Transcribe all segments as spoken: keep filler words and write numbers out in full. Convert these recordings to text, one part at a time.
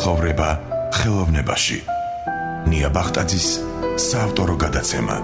ცხოვრება ხელოვნებაში. ნია ბახტაძის საავტორო გადაცემა.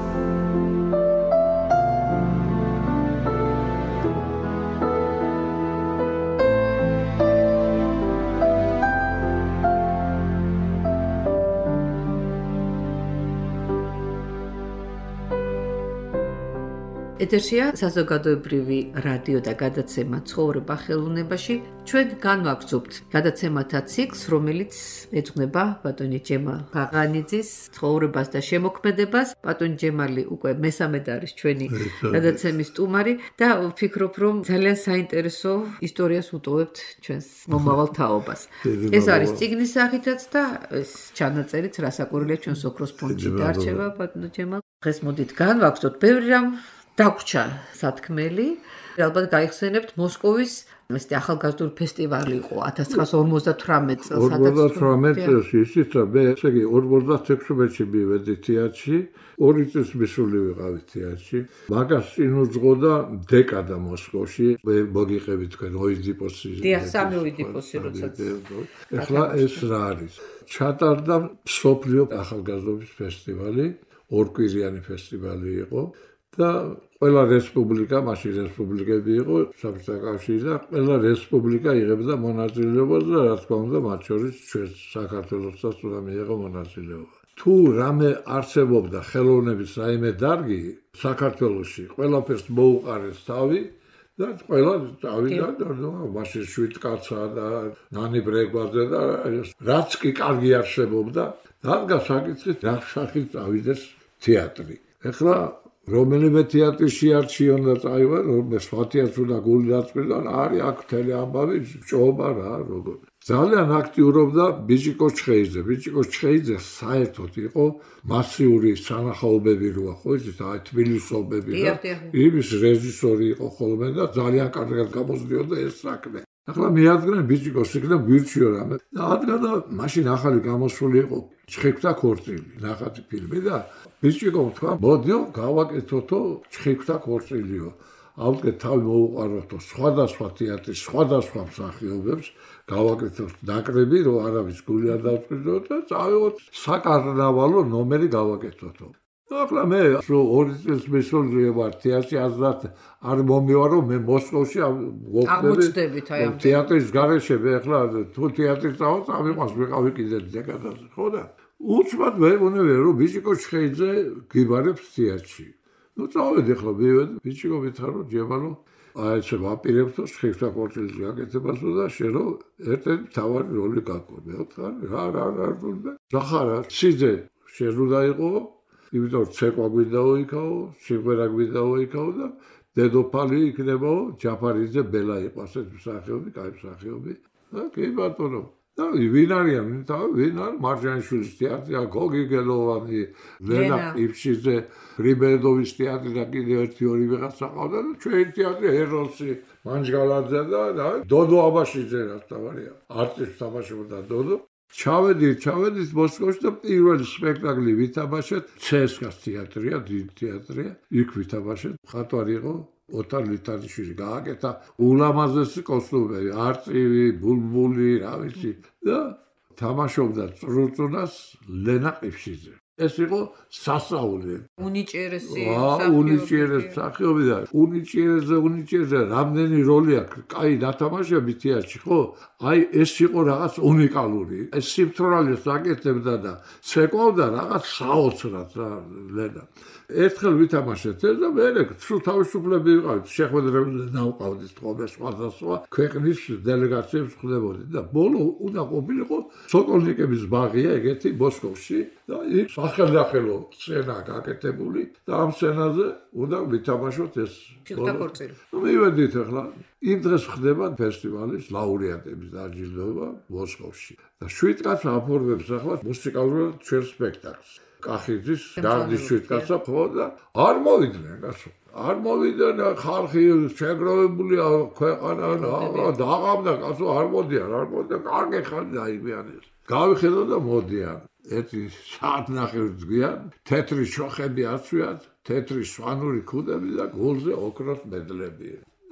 ეთერშია საზოგადოებრივი რადიო და გადაცემა ცხოვრება ხელოვნებაში. ჩვენ განვაგრძობთ გადაცემათა ციკლს, რომელიც ეძღვნება ბატონი ჯემალ ღაღანიძის ცხოვრებას და შემოქმედებას. ბატონი ჯემალი უკვე მესამედ არის ჩვენი გადაცემის სტუმარი და ვფიქრობ, რომ ძალიან საინტერესო ისტორიას ვუტოვებთ ჩვენს მომავალ თაობას. ეს არის წიგნის სახითაც და ეს ჩანაწერიც, რასაკვირველია, ჩვენს ოქროს ფონდში დარჩება ბატონო ჯემალ. დღეს მოდით განვაგრძობთ ბევრი რამ დაგვრჩა სათქმელი. ალბათ გაიხსენებთ მოსკოვის ესეთი ახალგაზრდული ფესტივალი იყო ათას ცხრაასა ორმოცდათვრამეტ წელს. ორმოცდათვრამეტ წელს ისიც მე ესე იგი ორმოცდათექვსმეტში მივედი თეატრში, ორი წელს მისული ვიყავი თეატრში. მაგას წინ უძღოდა დეკადა მოსკოვში. მე მოგიყევი თქვენ ოიდიპოსი. დიახ, სამი ოიდიპოსი როდესაც. ეხლა ეს რა არის? ჩატარდა მსოფლიო ახალგაზრდობის ფესტივალი, ორკვირიანი ფესტივალი იყო. და ყველა რესპუბლიკა, მაშინ რესპუბლიკები იყო საბჭოთა კავშირი და ყველა რესპუბლიკა იღებდა მონაწილეობას და რა თქმა უნდა მათ შორის ჩვენ საქართველოსაც უნდა მიიღო მონაწილეობა. თუ რამე არსებობდა ხელოვნების რაიმე დარგი საქართველოში, ყველაფერს მოუყარეს თავი და ყველა თავი და მაშინ შვიდ კაცა და ნანი ბრეგვაძე და რაც კი კარგი არსებობდა, დადგა საკითხი რა სახით წავიდეს თეატრი. ეხლა რომელიმე თეატრში არჩიონ და წაივა, რომ სხვა თეატრს უნდა გული დაწყვიტა, არის აქ მთელი ამბავი, ჭოობა რა, როგორ. ძალიან აქტიურობდა ბიჭიკო ჩხეიძე. ბიჭიკო ჩხეიძე საერთოდ იყო მასიური სანახაობები როა, ხო იცით, აი თბილისობები და იმის რეჟისორი იყო ხოლმე და ძალიან კარგად გამოსდიოდა ეს საქმე. ახლა მიადგნენ ბიჭიკოს იქნებ გვირჩიო რამე. და ადგა და მაშინ ახალი გამოსული იყო ჩხექვთა ქორწილი, ნახატი ფილმი და ბიჭიკომ თქვა, მოდიო, გავაკეთოთო ჩხექვთა ქორწილიო. ავდგე თავი მოუყაროთო სხვადასხვა თეატრის, სხვადასხვა მსახიობებს, გავაკეთოთ ნაკრები, რომ არავის გული არ დავწყვიტო და წავიღოთ საკარნავალო ნომერი გავაკეთოთო. ახლა მე ორი წელს მისული ვარ თეატრში, აზრად არ მომივარო, მე მოსკოვში აღმოჩნდებით აი ამ თეატრის გარეშე. ახლა თუ თეატრის წავა, წავიყვანს ვიყავი კიდე დეკადაზე, ხო და უცბად ვეუბნები, რომ ბიჭიკო ჩხეიძე გიბარებს თეატრში. ნუ წავედი ახლა მივედი, ბიჭიკო მითხრა, რომ ჯემალო, აი ეს ვაპირებთო ჩხექვთა ქორწილის გაკეთებასო და შენ რომ ერთ-ერთი მთავარი როლი გაკო. მე ვთქვა, რა რა რა რა. ზახარა, სიძე შენ უნდა იყო იმიტომ რომ ცეკვა გვინდაო იქაო, სიმღერა გვინდაო იქაო და დედოფალი იქნებაო, ჯაფარიძე ბელა იყო ასეთ მსახიობი, კაი მსახიობი. და კი ბატონო. და ვინ არიან? ვინ არის? მარჯანიშვილის თეატრი, გოგი გელოვანი, ლენა იფშიძე, რიბერდოვის თეატრი და კიდევ ერთი ორი ვიღაცა ყავდა და ჩვენი თეატრი ეროსი, მანჯგალაძე და დოდო აბაშიძე რაც თავარია. არტისტ თამაშობდა დოდო. ჩავედით, ჩავედით მოსკოვში და პირველი სპექტაკლი ვითამაშეთ ცესკას თეატრია, დიდი თეატრია. იქ ვითამაშეთ. ხატვარი იყო ოთარ ლითანიშვილი, გააკეთა ულამაზესი კოსტუმები, არწივი, ბულბული, რა ვიცი და თამაშობდა წრუწუნას ლენა ყიფშიძე. ეს იყო სასაული. უნიჭიერესი მსახიობი. უნიჭიერესი მსახიობი და უნიჭიერესზე უნიჭიერესზე რამდენი როლი აქვს? კაი დათამაშები თეატრში, ხო? აი ეს იყო რაღაც უნიკალური. ეს სიმთვრალეს აკეთებდა და ცეკვავდა რაღაც საოცრად რა ლენა. ერთხელ ვითამაშეთ ეს და მე თუ თავისუფლები ვიყავით, შეხვედრებზე დავყავდით ხოლმე სხვადასხვა ქვეყნის დელეგაციებს ხვდებოდით და ბოლო უნდა ყოფილიყო სოკოლნიკების ბაღია ეგეთი მოსკოვში და იქ სახელდახელო სცენა გაკეთებული და ამ სცენაზე უნდა ვითამაშოთ ეს ჩხექვთა ქორწილი. ნუ მივედით ახლა იმ დღეს ხდება ფესტივალის ლაურეატების დაჯილდოება მოსკოვში და შვიდ კაცს აფორმებს ახლა მუსიკალურად ჩვენ სპექტაკლს. კახიძის დარდის შვიდ კაცსა ხო და არ მოვიდნენ კაცო. არ მოვიდნენ ხალხი შეგროვებულია ქვეყანა და აღამდა კაცო არ მოდიან, არ მოდიან, კარგი ხანი დაიბიანეს. გავიხედო და მოდიან. ერთი საათნახევრის გვიან, თეთრი შოხები აცვიათ, თეთრი სვანური ქუდები და გულზე ოქროს მედლები. და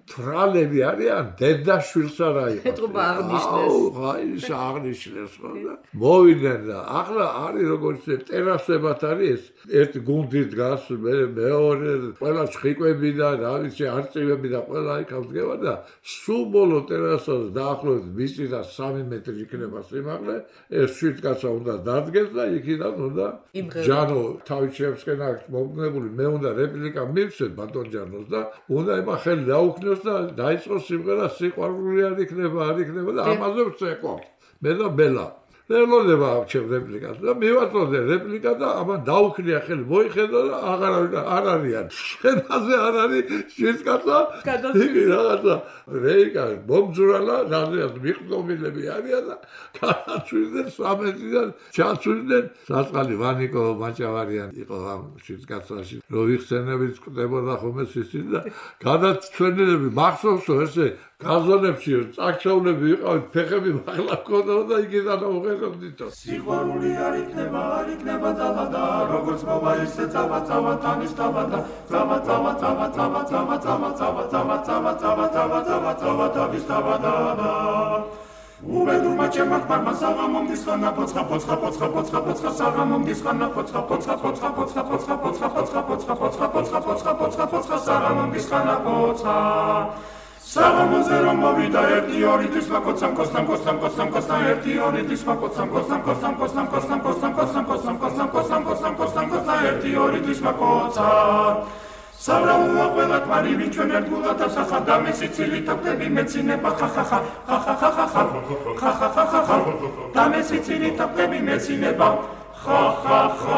თრალები არიან დედაშვილს არა იყო. ეთყობა აღნიშნეს. აუ, ის აღნიშნეს ხო და მოვიდნენ და ახლა არის როგორც ტერასებად არის ერთი გუნდი დგას, მეორე ყველა ჭყიკვები და რა ვიცი არწივები და ყველა იქაც დგება და სულ ბოლო ტერასაზე დაახლოებით მიწიდან სამი მეტრი იქნება სიმაღლე, ეს შვიდ კაცსა უნდა დადგეს და იქიდან უნდა ჯანო თავის შემსკენ აქვს მოგნებული, მე უნდა რეპლიკა მივცეთ ბატონ ჯანოს და უნდა ება ხელი დაუქნიოს და დაიწყოს სიმღერა სიყვარული არ იქნება, არ იქნება და ამაზე ვწეყო. მე და ბელა ელოდება ჩემ რეპლიკას და მივაწოდე რეპლიკა და აბა დაუქნია ხელი მოიხედა და აღარ არ არიან შენაზე არ არის შეცკაცა იგი რაღაცა რეიკა მომძვრალა რაზეც მიყდომილები არიან და განაცვლიდნენ სამედიდან ჩაცვლიდნენ საწყალი ვანიკო მაჭავარიანი იყო ამ შეცკაცაში რო ვიხსენებით ყდებოდა ხოლმე სისის და გადაცვლილები მახსოვსო ესე გაზონებში წაქშაულები ვიყავით ფეხები მაღლა ქონდა და იქიდან უღეროდითო სიყვარული არ იქნება არ იქნება ძალადა როგორც მოვა ისე წავა წავა თანის თავადა წავა წავა წავა წავა წავა წავა წავა წავა წავა წავა წავა წავა წავა თანის თავადა უბედურმა ჩემმა ხმარმა საღამომდის ხანა პოცხა პოცხა პოცხა პოცხა პოცხა საღამომდის ხანა პოცხა პოცხა პოცხა პოცხა პოცხა პოცხა პოცხა პოცხა პოცხა პოცხა პოცხა პოცხა პოცხა საღამომდის ხანა პოცხა საღამოზე რომ მოვიდა ერთი ორი თვის მაკოცამ კოსტამ კოსტამ კოსტამ კოსტამ ერთი ორი თვის მაკოცამ კოსტამ კოსტამ კოსტამ კოსტამ კოსტამ კოსტამ კოსტამ კოსტამ კოსტამ კოსტამ კოსტამ კოსტამ ერთი ორი თვის მაკოცამ საბრალოა ყველა კვარი ვინ ჩვენ ერთგულად ასახა და მე სიცილით აფტები მეცინება ხახახა ხახახახახა ხახახახახა და მე სიცილით აფტები მეცინება ხახახა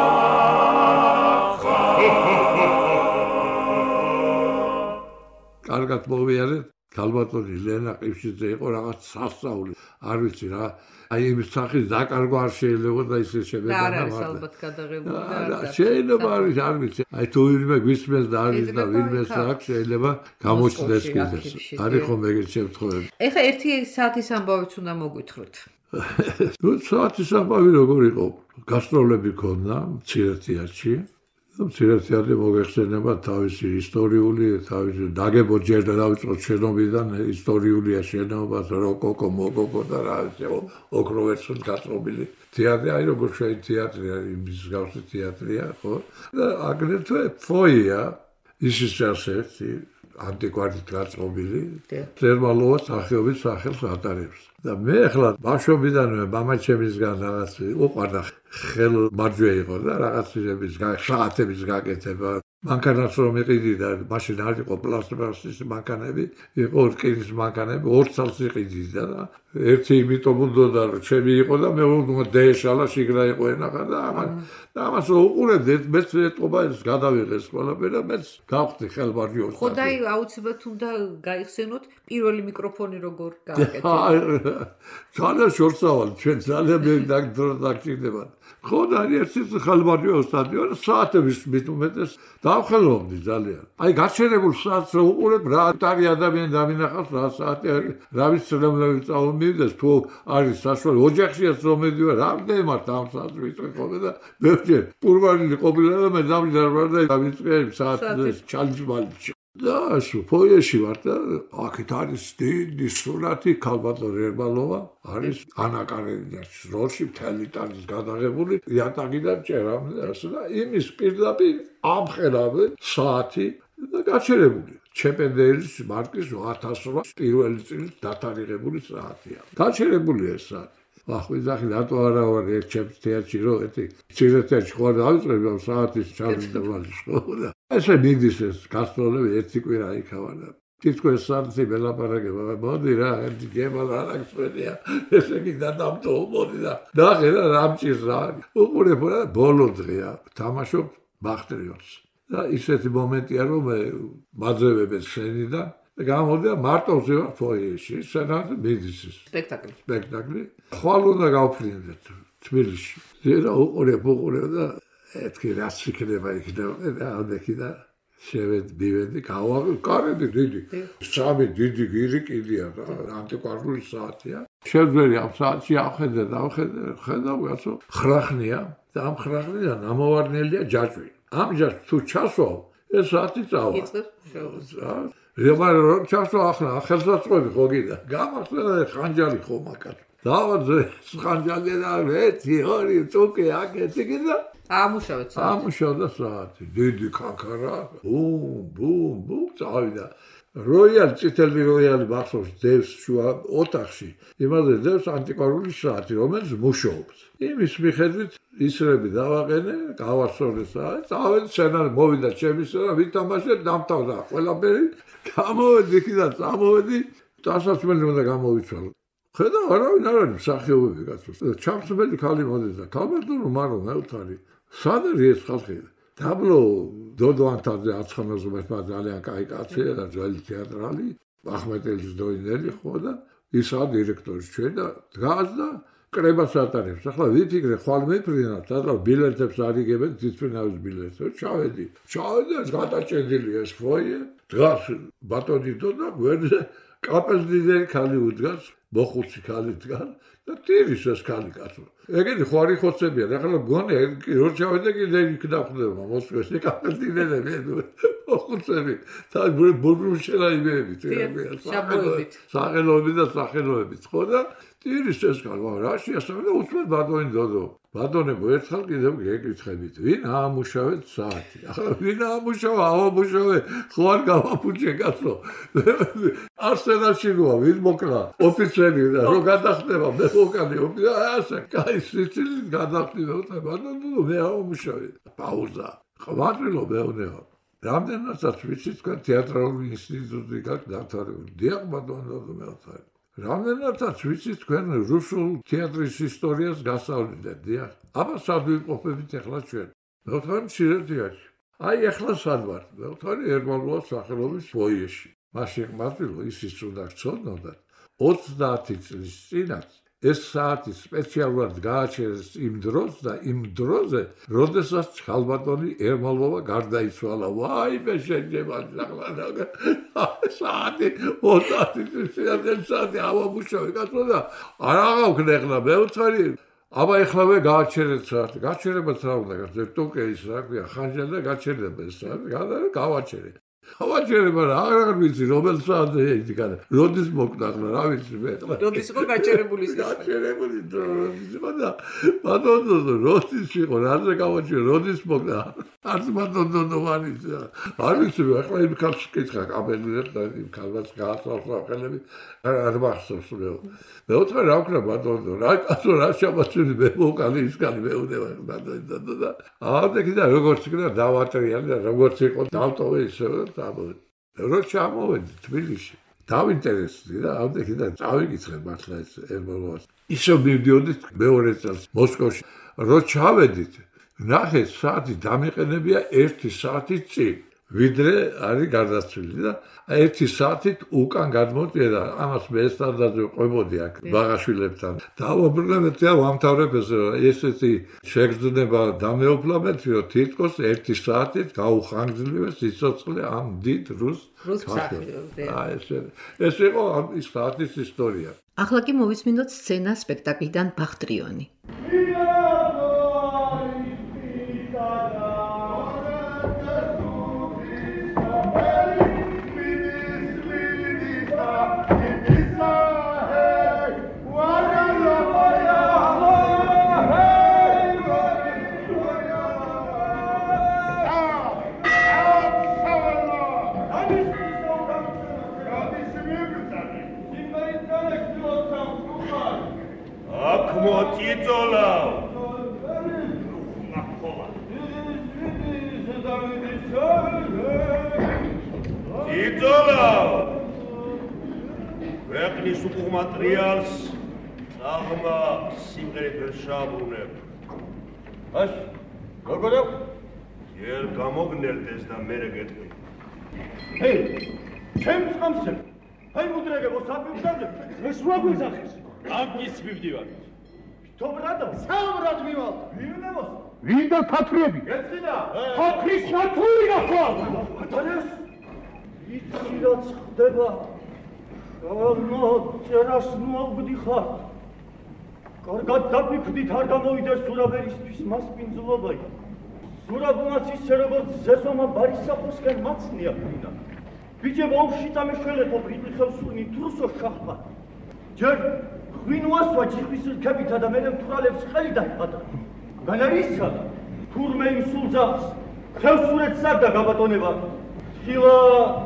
კარგად მოვიარეთ ქალბატონი ლენა ყიფშიძე იყო რაღაც სასწაული არ ვიცი რა აი იმის სახის დაკარგვა არ შეიძლება და ისე შემედა და არის ალბათ გადაღებული და შეიძლება არის არ ვიცი აი თუ ვინმე გვისმენს და არის და ვინმეს აქვს შეიძლება გამოჩნდეს კიდეც არის ხომ ეგრეთ შემთხვევები ეხლა ერთი საათის ამბავიც უნდა მოგვითხროთ ნუ საათის ამბავი როგორ იყო გასტროლები ქონდა მცირეთიაში მცირეთიარი მოგეხსენება თავისი ისტორიული თავისი დაგებო ჯერ დავიწყოთ შენობიდან ისტორიულია შენობა როკოკო მოგოკო და რა ისე ოქროვერცხლით გაწყობილი თეატრი აი როგორ შეიძლება თეატრი არის იმის გავსი თეატრია ხო და აგრეთვე ფოია ისიც ერთ-ერთი ანტიკვარით გაწყობილი თერმალოვა სახეობის სახელს ატარებს და მე ახლა ბავშვობიდანვე მამაჩემისგან რაღაც უყვარდა ხელმარჯვე იყო და რაღაცების საათების გაკეთება მანქანას რომ იყიდი და მაშინ არ იყო პლასტმასის მანქანები იყო რკინის მანქანები ორ წელს იყიდი და ერთი იმიტომ უნდა რომ ჩემი იყო და მე უნდა დეშალა შიგრა იყო ენახა და ამან და ამას უყურებდი მეც ეტყობა ეს გადავიღეს ყველაფერი და მეც გავხდი ხელმარჯვე ხო და აუცილებლად უნდა გაიხსენოთ პირველი მიკროფონი როგორ გააკეთე ძალიან შორსავალ ჩვენ ძალიან მე დაგჭირდება ხო და ერთი ხელმარჯვე ოსტატიო საათების მით უმეტეს დავხელობდი ძალიან აი გაჩერებულ საათს რო უყურებ რა ატარი ადამიანი დამინახავს რა საათი რა ვიცრემლები წავმივიდეს თუ არის საშუალო ოჯახშიაც რომ მედივა რამდენი მართ ამ საათს ვიტყვი ხოლმე და ბევრჯერ პურვარილი ყოფილა და მე დამჯერებარ და დავიწყე საათს ჩალჯმალში და სუფოიაში ვარ და აქეთ არის დიდი სურათი ქალბატონ ერმალოვა არის ანა კარენინის როლში მთელი ტანის გადაღებული იატაკიდან ჭერამ და იმის პირდაპირ ამხერავე საათი და გაჩერებული ჩეპენდელის მარკის ათას რვა პირველი წლის დათარიღებული საათია გაჩერებულია ეს საათი ახლა რატო არა ვარ ერთ ჩემს თეატრში რომ ერთი ცირეთში ხო დავიწყებ ამ საათის ჩავიდებალის ხო და ესე მიდის ეს გასტროლები ერთი კვირა იქავა და თითქოს საათი მელაპარაკება მოდი რა ერთი გემა რა აღწევია ესე კი დადამტო მოდი და ნახე რა რამჭირს რა უყურებ რა ბოლო დღეა თამაშობ ბახტრიონს და ისეთი მომენტია რომ მე მაძევებენ შენიდან და გამოდია მარტოზე ვარ ფოიეში სადაც მიდის სპექტაკლი სპექტაკლი ხვალ უნდა გავფრინდეთ თბილისში ზედა უყურებ უყურებ და ეთქი რაც იქნება იქნება და ამdeki და შევედ მივედი გავაკარები დიდი სამი დიდი გირი კიდია და ანტიკვარული საათია შეძვერი ამ საათში ახედე და ახედე ხედავ გასო ხრახნია და ამ ხრახნიდან ამოვარდნელია ჯაჭვი ამ ჯაჭვს თუ ჩასვავ ეს საათი წავა რემარ რო ჩასო ახლა ხელსაწყოები ხო გიდა გამახსენე ხანჯალი ხო მაგას დავაძე ხანჯალი და ერთი ორი წუკი აკეთი გიდა ამუშავეთ საათი ამუშავდა საათი დიდი ქაქარა ბუმ ბუმ ბუმ წავიდა როიალ წითელი როიალი მახსოვს დევს შუა ოთახში იმაზე დევს ანტიკვარული საათი რომელიც მუშაობს იმის მიხედვით ისრები დავაყენე გავარსოლე საათი წავედი სცენარი მოვიდა ჩემი სცენა ვითამაშე დამთავრდა ყველაფერი გამოვედი იქიდან წამოვედი დასასმელი უნდა გამოვიცვალო ხედა არავინ არ არის მსახიობები კაცო ჩამსმელი ქალი მოდის და ქალბატონო მარო მეუთხარი სად არის ეს ხალხი დაბლო დოდოანთაძე აცხანოზობა ძალიან კაი კაცია და ძველი თეატრალი ახმეტელის დოინელი ხო და ისა დირექტორი ჩვენ და დგას და კრებას ატარებს ახლა ვიფიქრე ხვალ მეფრინა და ბილეთებს არიგებენ თვითმფრინავის ბილეთებს ჩავედი ჩავედი გადაჭედილი ეს ფოიე დგას ბატონი დოდა გვერდზე კაპელდიდერი ქალი უდგას მოხუცი ქალი დგას და ტირის ეს ქალი კაცო ეგენი ხო არის ხოცებიან ახლა გონე რო ჩავედი კიდე იქ დახვდება მოსკოვში კაპელდიდერები მოხუცები და ბურბულშელაიბები საბოებით სახელობები და სახელობები ხო და ტირის ეს ქალი რა შეასწავლე და უცბად ბატონი დოდო ბატონებო ერთხელ კიდევ გეკითხებით ვინ აამუშავეთ საათი ახლა ვინ აამუშავა აამუშავე ხო არ გავაფუჭე კაცო არსენალში როა ვინ მოკლა ოფიცერი და რო გადახდება მე მოკალი ასე კაი სიცილით გადახდება და ბატონო მე აამუშავე პაუზა ხვატრილო მეუნეო რამდენადაც ვიცი თქვენ თეატრალური ინსტიტუტი გაქვს დამთავრებული დიახ ბატონო მეუთხარი რამდენადაც ვიცი თქვენ რუსულ თეატრის ისტორიას გასწავლეთ დიახ აბა სად ვიმყოფებით ახლა ჩვენ მეუთხარი მცირედიაში აი ახლა სად ვარ მეუთხარი ერმოლოვა სახელობის ფოიეში მაშინ მარტივ ისიც უნდა გწოდნოდათ ოცდაათი წლის წინათ ეს საათი სპეციალურად გააჩერეს იმ დროს და იმ დროზე როდესაც ხალბატონი ერმოლოვა გარდაიცვალა ვაიმე შეჯება ახლა საათი ოცდაათი წლის წინათ ეს საათი ავამუშავე კაცო და არ აღავქნე ახლა მეუთხარი აბა ეხლავე გააჩერეთ საათი გაჩერებაც რა უნდა გახდეს ტუკე ის რა ქვია ხანჯალი და გაჩერდება ეს საათი გავაჩერე გავაჩერება რა არ ვიცი რომელ საათზე ეკითხა როდის მოკდა ახლა რა ვიცი მე ახლა როდის იყო გაჩერებული გაჩერებული როდის იყო და ბატონო როდის იყო რაზე გავაჩერე როდის მოკდა არც ბატონო ვარის არ ვიცი ახლა იმ ქალს კითხა კაბელებს და იმ ქალს გაასწავლა ხელები არ მახსოვს მე მეოთხე რა ვქნა ბატონო რა კაცო რა შემოწმდი მე მოკალი ის კალი მეუნება ბატონო და აა და როგორც იქნა დავატრიანი და როგორც იყო დავტოვე ისე რო ჩამოვედი თბილისში დავინტერესდი და ამდენიდან წავიკითხე მართლა ეს ერმოლოვას ისე მივდიოდით მეორე წელს მოსკოვში რო ჩავედით ნახე საათი დამიყენებია ერთი საათი წინ ვიდრე არის გარდაცვლილი და ერთი საათით უკან გადმოდია და ამას მე სტანდარტზე ყვებოდი აქ ბაღაშვილებთან დავაბრუნებთ და ვამთავრებ ესეთი შეგრძნება დამეუფლამეთ რომ თითქოს ერთი საათით გაუხანგრძლივეს სიცოცხლე ამ დიდ რუს მსახიობზე ეს იყო ის საათის ისტორია ახლა კი მოვისმინოთ სცენა სპექტაკლიდან ბახტრიონი ვეყნის უკმატრიალს აღმა სიმღერებს შაბრუნებ აშ როგორ ჯერ გამოგნელდეს და მერე გეტყვი ჰეი ჩემს ხამსე აი მუდრეგებო საფიუსაზე ეს რა გვიზახეს ამის მივდივარ თობრადო საუბრად მივალ ვინემოს ვინდა თათრები ეცინა თათრის თათრია ხო ბატონოს იცი რაც ხდება Ravno, ceras მოვგდიხარ. კარგად დაფიქრდით არ გამოვიდეს სურაბერისთვის მასპინძლობაი. სურაბმაც ისე როგორც ზესომა ბარისაფოსკენ მაცნია მინდა. ბიჭე ბავშვი წამეშველეთო ბრიტი ხელსურნი თურსო შახმა. ჯერ ღვინოასვა ჯიხვის რქებითა და მერე მთვრალებს ყელი დაიხატა. განარისა თურმე იმ სულძავს ხელსურეთს სარდა გაბატონება. ხილა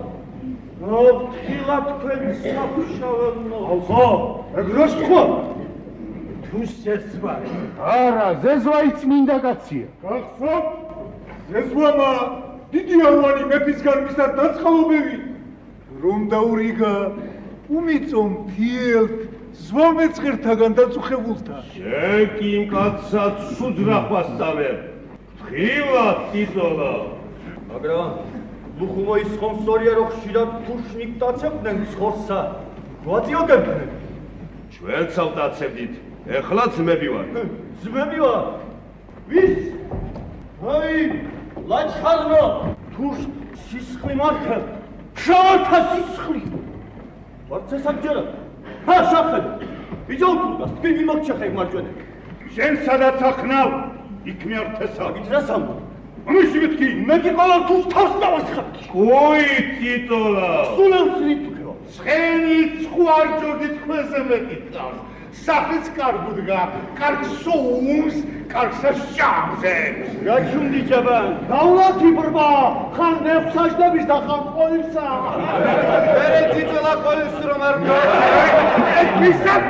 ხილა თქვენ საფშაველნო. აბა, ეგროს თქვა. თუ შეცვა. არა, ზეზვაიც მინდა კაცია. გახსოვთ? ზეზვამა დიდი არვანი მეფისგან მისცა დაწყალობები. რომ დაურიგა უმიწომ თიელთ ზვამეწყერთაგან დაწუხებულთა. შენ კი იმ კაცსაც სუძრახვას წავერ. ხილად თითოლა. მაგრამ ლუხუმოის ხომსორია რო ხშირად თუშნიკ დაცებდნენ ცხორსა. გვაწიოდებდნენ. ჩვენც ავდაცებდით. ეხლა ძმები ვარ. ძმები ვარ? ვის? აი, ლაჩხარნო, თუშ სისხლი მარხელ. შავთა სისხლი. ვარც ესაგჯერა. ჰა, შახეთ. იჯაუთულგას, თქვენ მიმოჩეხეთ მარჯვენა. შენ სადაც ახნავ, იქ მიართესა. აგით რას ამბობ? ამის მეთქი, მე კი ყოველ თუს თავს დავასხამდი. კუი თითოლა. სულელს რითქვა. ცხენი ცხვარ ჯორდით ქვეზე მეკითხავს. სახის კარგუდგა, კარგსო უმს, კარგსა შამზე. გაჩუნდი ჯაბან, გავლათი ბრბა, ხან ნეფსაჟდების და ხან ყოლისა. მერე თითოლა ყოლის რომ არ მგო. ეგ მისად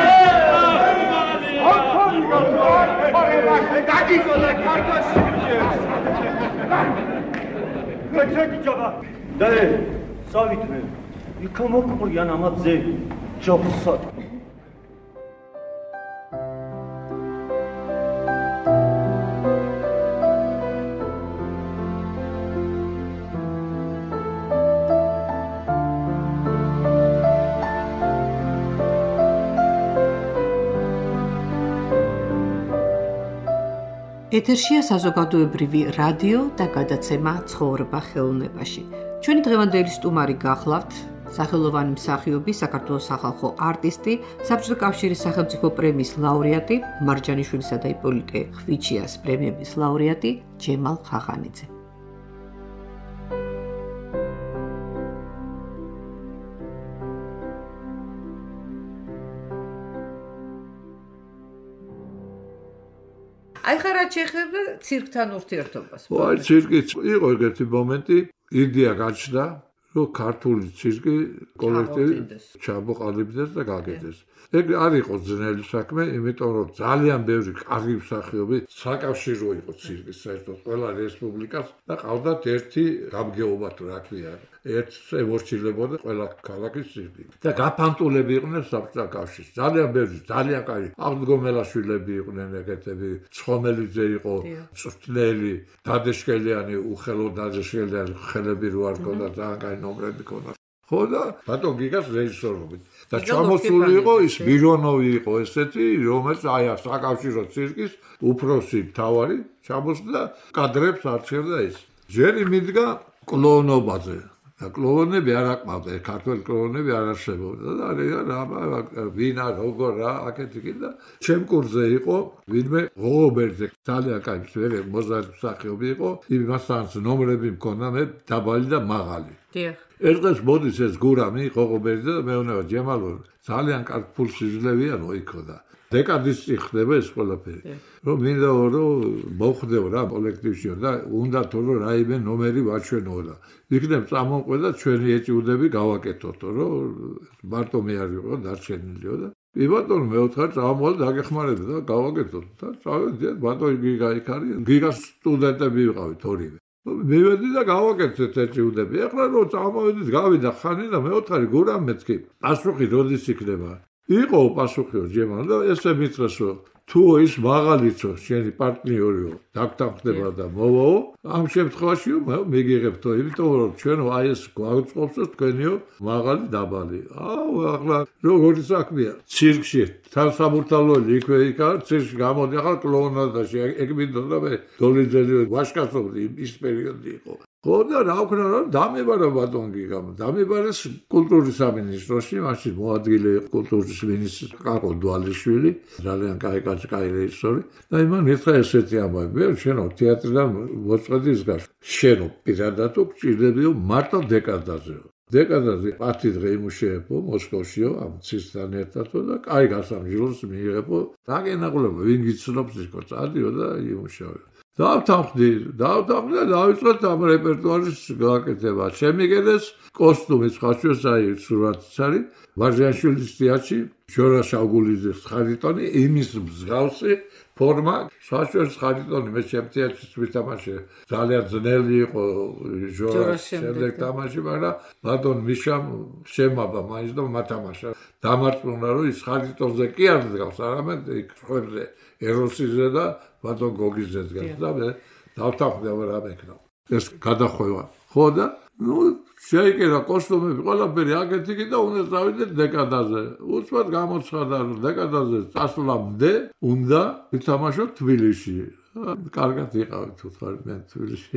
გაგიწოლა კარტაში მიჯერს. გაჩუნდი ჯაბან. დე, სავითმე, იქა მოკვრიან ამაძე ჯობსად. ეთერშია საზოგადოებრივი რადიო და გადაცემა ცხოვრება ხელოვნებაში. ჩვენი დღევანდელი სტუმარი გახლავთ სახელოვანი მსახიობი, საქართველოს სახალხო არტისტი, საბჭოთა კავშირის სახელმწიფო პრემიის ლაურეატი, მარჯანიშვილისა და იპოლიტე ხვიჩიას პრემიების ლაურეატი ჯემალ ხახანიძე. აი ხარ შეეხება ცირკთან ურთიერთობას. აი ცირკიც იყო ეგეთი მომენტი, იდეა გაჩნდა, რომ ქართული ცირკი კოლექტივი ჩამოყალიბდეს და გაგიდეს. ეგ არ იყო ძნელი საქმე, იმიტომ რომ ძალიან ბევრი კარგი მსახიობი საკავშირო იყო ცირკის საერთოდ ყველა რესპუბლიკას და ყავდათ ერთი გამგეობა თუ რა ქვია. ერთს ემორჩილებოდა ყველა ქალაქის ცირკი. და გაფანტულები იყვნენ საბჭოთა კავშირში. ძალიან ბევრი, ძალიან კაი აღდგომელაშვილები იყვნენ ეგეთები, ცხომელიძე იყო, წვრთნელი, დადეშკელიანი, უხელო დადეშკელიანი ხელები რო არ ქონდა, ძალიან კაი ნომრები ქონდა. ხო და ბატონ გიგას რეჟისორობით. და ჩამოსული იყო ის მირონოვი იყო ესეთი, რომელიც აი საკავშირო ცირკის უფროსი მთავარი ჩამოსდა კადრებს არჩევდა ის. ჯერი მიდგა კლოუნობაზე. და კლოუნები არ აკმავდა, ქართველი კლოუნები არ არსებობდა და რა ვინა როგორ რა აკეთიკი და ჩემ კურსზე იყო ვინმე ღოღობერძე ძალიან კაი მსვერი მოზარდი მსახიობი იყო, იმასთან ნომრები მქონდა მე დაბალი და მაღალი. დიახ. ერთღაც მოდის ეს გურამი ღოღობერძე და მეუბნება ჯემალო ძალიან კარგ ფულს იძლევიანო იქო და დეკადისტი ხდება ეს ყველაფერი. რომ მინდა რომ მოხდეო რა კოლექტივშიო და უნდა თუ რომ რაიმე ნომერი ვაჩვენო და იქნებ წამოყვე და ჩვენი ეჭვდები გავაკეთოთ რომ მარტო მე არ ვიყო დარჩენილიო და კი ბატონო მეოთხარ წამოვალ დაგეხმარებდა და გავაკეთოთ და წავედით ბატონი გიგა იქ არის გიგას სტუდენტები ვიყავით ორივე. მივედი და გავაკეთეთ ეჭვდები. ეხლა რომ წამოვედით გავიდა ხანი და მეოთხარი გურამ მეთქი. პასუხი როდის იქნება? იყო პასუხიო ჯემალ და ესე მიწესო თუ ის მაღალიცო შენი პარტნიორიო დაგთანხდება და მოვაო ამ შემთხვევაში მეგიღებთო იმიტომ რომ ჩვენო აი ეს გვაუწყობსო თქვენიო მაღალი დაბალი აუ ახლა როგორი საქმეა ცირკში თანსაბურთალოელი იქვე იქა ცირკში გამოდი ახლა კლოუნადაში ეგ მინდოდა მე დოლიძელი ვაშკაცობდი ის პერიოდი იყო ხო და რა ვქნა რომ დამებარა ბატონ გიგამ დამებარეს კულტურის სამინისტროში მაშინ მოადგილე კულტურის მინისტრი კაკო დვალიშვილი ძალიან კაი კაცი კაი რეჟისორი და იმან მითხრა ესეთი ამბავი მე შენო თეატრიდან მოწყვეტი ის გაშ შენო პირადად გჭირდებიო მარტო დეკადაზეო დეკადაზე ათი დღე იმუშაებო მოსკოვშიო ამ ცისთან ერთადო და კაი გასამჯილოს მიიღებო. დაგენაღლება ვინ გიცნობს ისო წადიო და იმუშავე. დავთანხმდი, დავთანხმდი და დავიწყეთ ამ რეპერტუარის გააკეთება. შემიგედეს კოსტუმის ხაჩვესაი სურათიც არის. ვაჟიანშვილის თეატრში ჟორა შავგულიძის ხარიტონი იმის მსგავსი ფორმა შაშოს ხარიტონი მე ჩემ თეატრში ვითამაშე ძალიან ძნელი იყო ჟორა შემდეგ თამაში მაგრამ ბატონ მიშამ შემაბა მაინც და მათამაშა დამარწმუნა რომ ის ხარიტონზე კი არ დგავს არამედ იქ ხებზე ეროსიზე და ბატონ გოგიზე დგას და მე დავთანხმდი რა მეკნა ეს გადახვევა ხო და ნუ შეიკერა კოსტუმები ყველაფერი აკეთიკი და უნდა წავიდეთ დეკადაზე უცბად გამოცხადა რომ დეკადაზე წასვლამდე უნდა ვითამაშოთ თბილისში კარგად იყავით თუ ხარ მე თბილისში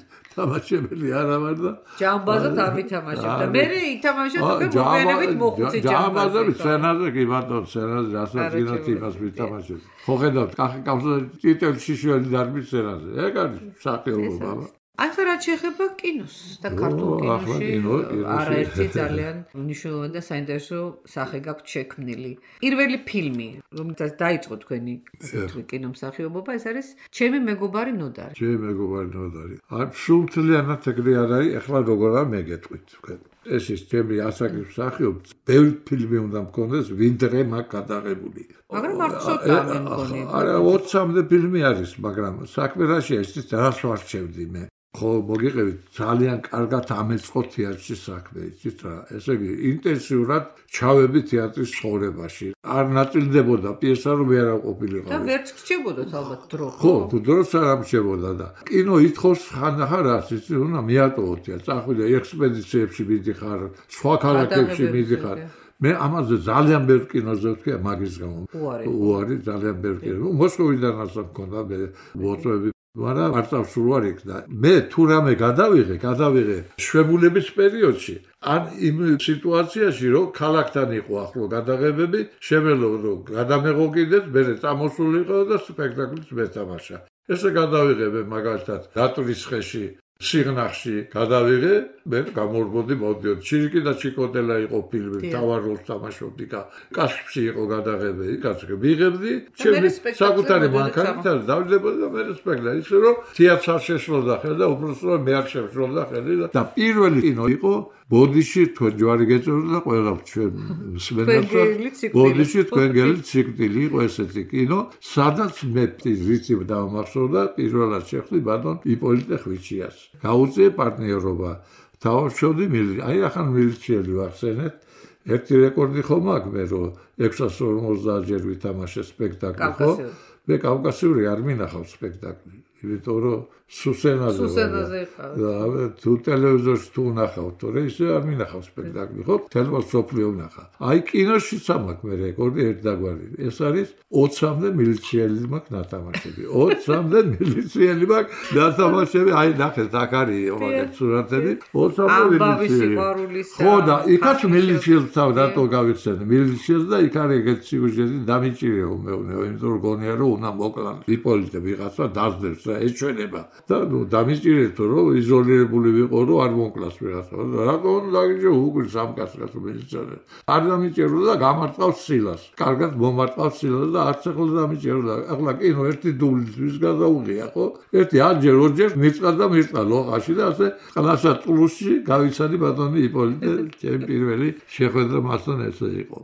თამაშებელი არა ვარ და ჯამბაზად არ ვითამაშებ და მე ითამაშე თქო მოგვიანებით მოხუცი ჯამბაზე სცენაზე კი ბატონ სცენაზე რასაც გინდათ იმას ვითამაშებ ხო ხედავთ კახი კავშირი ტიტელში შველი დარბის სცენაზე ეგ არის საყელობა ახლა რაც შეეხება კინოს და ქართულ კინოში არაერთი ძალიან მნიშვნელოვანი და საინტერესო სახე გაქვთ შექმნილი. პირველი ფილმი, რომელსაც დაიწყო თქვენი კინომსახიობობა, ეს არის ჩემი მეგობარი ნოდარი. ჩემი მეგობარი ნოდარი. არ სულთლიანად ეგრე არ არის, ახლა როგორ არ მეგეთყვით თქვენ. ეს ის ჩემი ასაკის მსახიობი, ბევრი ფილმი უნდა მქონდეს, ვინდრე მაგ გადაღებული. მაგრამ არ ცოტა მე მგონი. არა, ოცამდე ფილმი არის, მაგრამ საქმე რაშია, ის რას ვარჩევდი მე. ხო მოგიყევით ძალიან კარგად ამეწყო თეატრში საქმე იცით რა ესე იგი ინტენსიურად ჩავები თეატრის ცხოვრებაში არ ნაწილდებოდა პიესა რომ ვერ აყოფილიყო და ვერც რჩებოდოთ ალბათ დრო ხო თუ დროს არ რჩებოდა და კინო ითხოვს ხანახარას იცი უნდა მიატოვოთ წახვიდე ექსპედიციებში მიდიხარ სხვა ქალაქებში მიდიხარ მე ამაზე ძალიან ბევრ კინოზე ვთქვი მაგის გამო უარი ძალიან ბევრ კინო მოსკოვიდან ასე მქონდა მე მოწვევები მაგრამ არ წავსულ არ იქ და მე თუ რამე გადავიღე, გადავიღე შვებულების პერიოდში, ან იმ სიტუაციაში, რომ ქალაქთან იყო ახლო გადაღებები, შემელო რომ გადამეღო კიდეც, მე წამოსულიყო და სპექტაკლიც მეთამაშა. ესე გადავიღე მე მაგალითად დატვირისხეში სიღნაღში გადავიღე, მე გამორბოდი მოდიოდ. ჩირიკი და ჩიკოტელა იყო ფილმი, თავარ როლს თამაშობდი და კაშხში იყო გადაღებები, კაც ვიღებდი, ჩემი საკუთარი მანქანით დავიდებოდი და მე სპექტაკლი ისე რომ თეატრს არ შეშლოდა ხელი და უბრალოდ მე არ შეშლოდა ხელი და პირველი კინო იყო ბოდიში თქვენ ჯვარი გეწევდა და ყველა ჩვენ მსმენელსაც ბოდიში თქვენ გელი ციკლი იყო ესეთი კინო სადაც მე რიცი დავამახსოვრდა პირველად შეხვდი ბატონ იპოლიტე ხვიჩიას გაუწიე პარტნიორობა თავშოვდი მილი აი ახან მილიციელი ვახსენეთ ერთი რეკორდი ხომ აქვს მე რომ ექვსას ორმოცდაათ ჯერ ვითამაშე სპექტაკლი ხო მე კავკასიური არ მინახავ სპექტაკლი იმიტომ რომ სუსენაზე სუსენაზე და თუ ტელევიზორში თუ ნახავ თორე ისე არ მინახავ სპექტაკლი ხო თელმა სოფლიო ნახა აი კინოში სამაკ მე რეკორდი ერთ დაგვარი ეს არის ოცამდე მილიციელი მაქვს ნათამაშები ოცამდე მილიციელი მაქვს ნათამაშები აი ნახეთ აქ არის მაგეთ სურათები ოცამდე მილიციელი ხო და იქაც მილიციელს თავ რატო გავიხსენე მილიციელს და იქ არის ეგეთ სიუჟეტი დამიჭირეო მეუბნეო იმიტომ რომ გონია რომ უნდა მოკლან იპოლიტე ვიღაცა დაძდებს რა ეჩვენება და ნუ დამიჭირეთ რომ იზოლირებული ვიყო რომ არ მოკლას ვიღაცა რატო უნდა დაგიჭირო უკვე სამკაცრას მილიციონერი არ დამიჭირო და გამარტყავს სილას კარგად მომარტყავს სილას და არც ახლა დამიჭირო და ახლა კინო ერთი დუბლისთვის გადაუღია ხო ერთი ანჯერ ორჯერ მიწყა და მიწყა ლოყაში და ასე ყლასა ტულუსში გავიცადი ბატონი იპოლიტე ჩემი პირველი შეხვედრა მასთან ესე იყო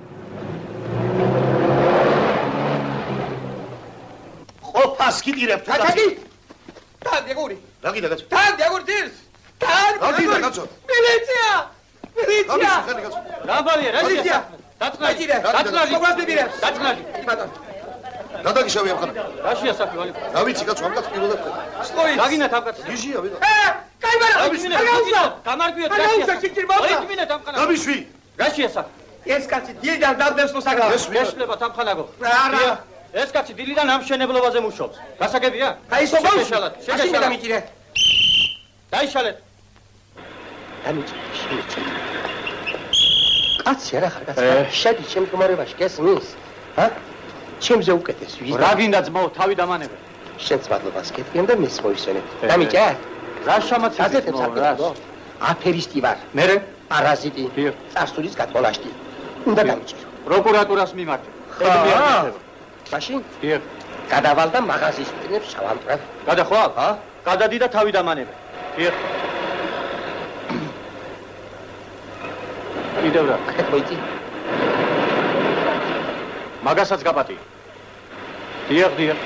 ყოფას გიგირებ თაკი თან დიაგური რა გიდა კაცო თან დიაგური დილს თან რა გიდა კაცო მილიცია მილიცია რა ბავია რა მილიცია დაწყნადი დაწყნადი ყვასდებირე დაწყნადი ბატონ რა დაგიშავე ამ ხარ რა შეასაფი ვალი რა ვიცი კაცო ამ კაცს პირველად სკოი რა გინდა ამ კაცს გიჟია ვიდა ე კაი ბარა რა ვიცი გამარგვიოთ რა შეასაფი ორი მინუტა ამ ხარ რა ვიშვი რა შეასაფი ეს კაცი დილიდან დაბდებს მოსაგრა ესლება თამხანაგო არა ეს კაცი დილიდან ამ შენებლობაზე მუშაობს. გასაგებია? აი სოფო. შეგეშალეთ. შეგეშალეთ. დამიჭირე. დაიშალეთ. დამიჭირე. შეგეშალეთ. კაცი არა ხარ კაცი. შედი ჩემ გმარებაში გესმის? ჰა? ჩემზე უკეთეს ვიზა. რა გინდა ძმაო, თავი დამანებე. შენც მადლობას გეტყვიან და მის მოისვენებ. დამიჭირე? რა შამაცი? აფერისტი ვარ. მერე? პარაზიტი. წარსულის გათვალაშდი. უნდა გამიჭირო. პროკურატურას მიმართე. ხა? მაშინ? დიახ. გადავალ და მაღაზიის მტკნებს ჩავამტყევ. გადახვალ? ჰა? გადადი და თავი დამანებე. დიახ. კიდევ რა? მოიწი. მაგასაც გაპატი. დიახ, დიახ.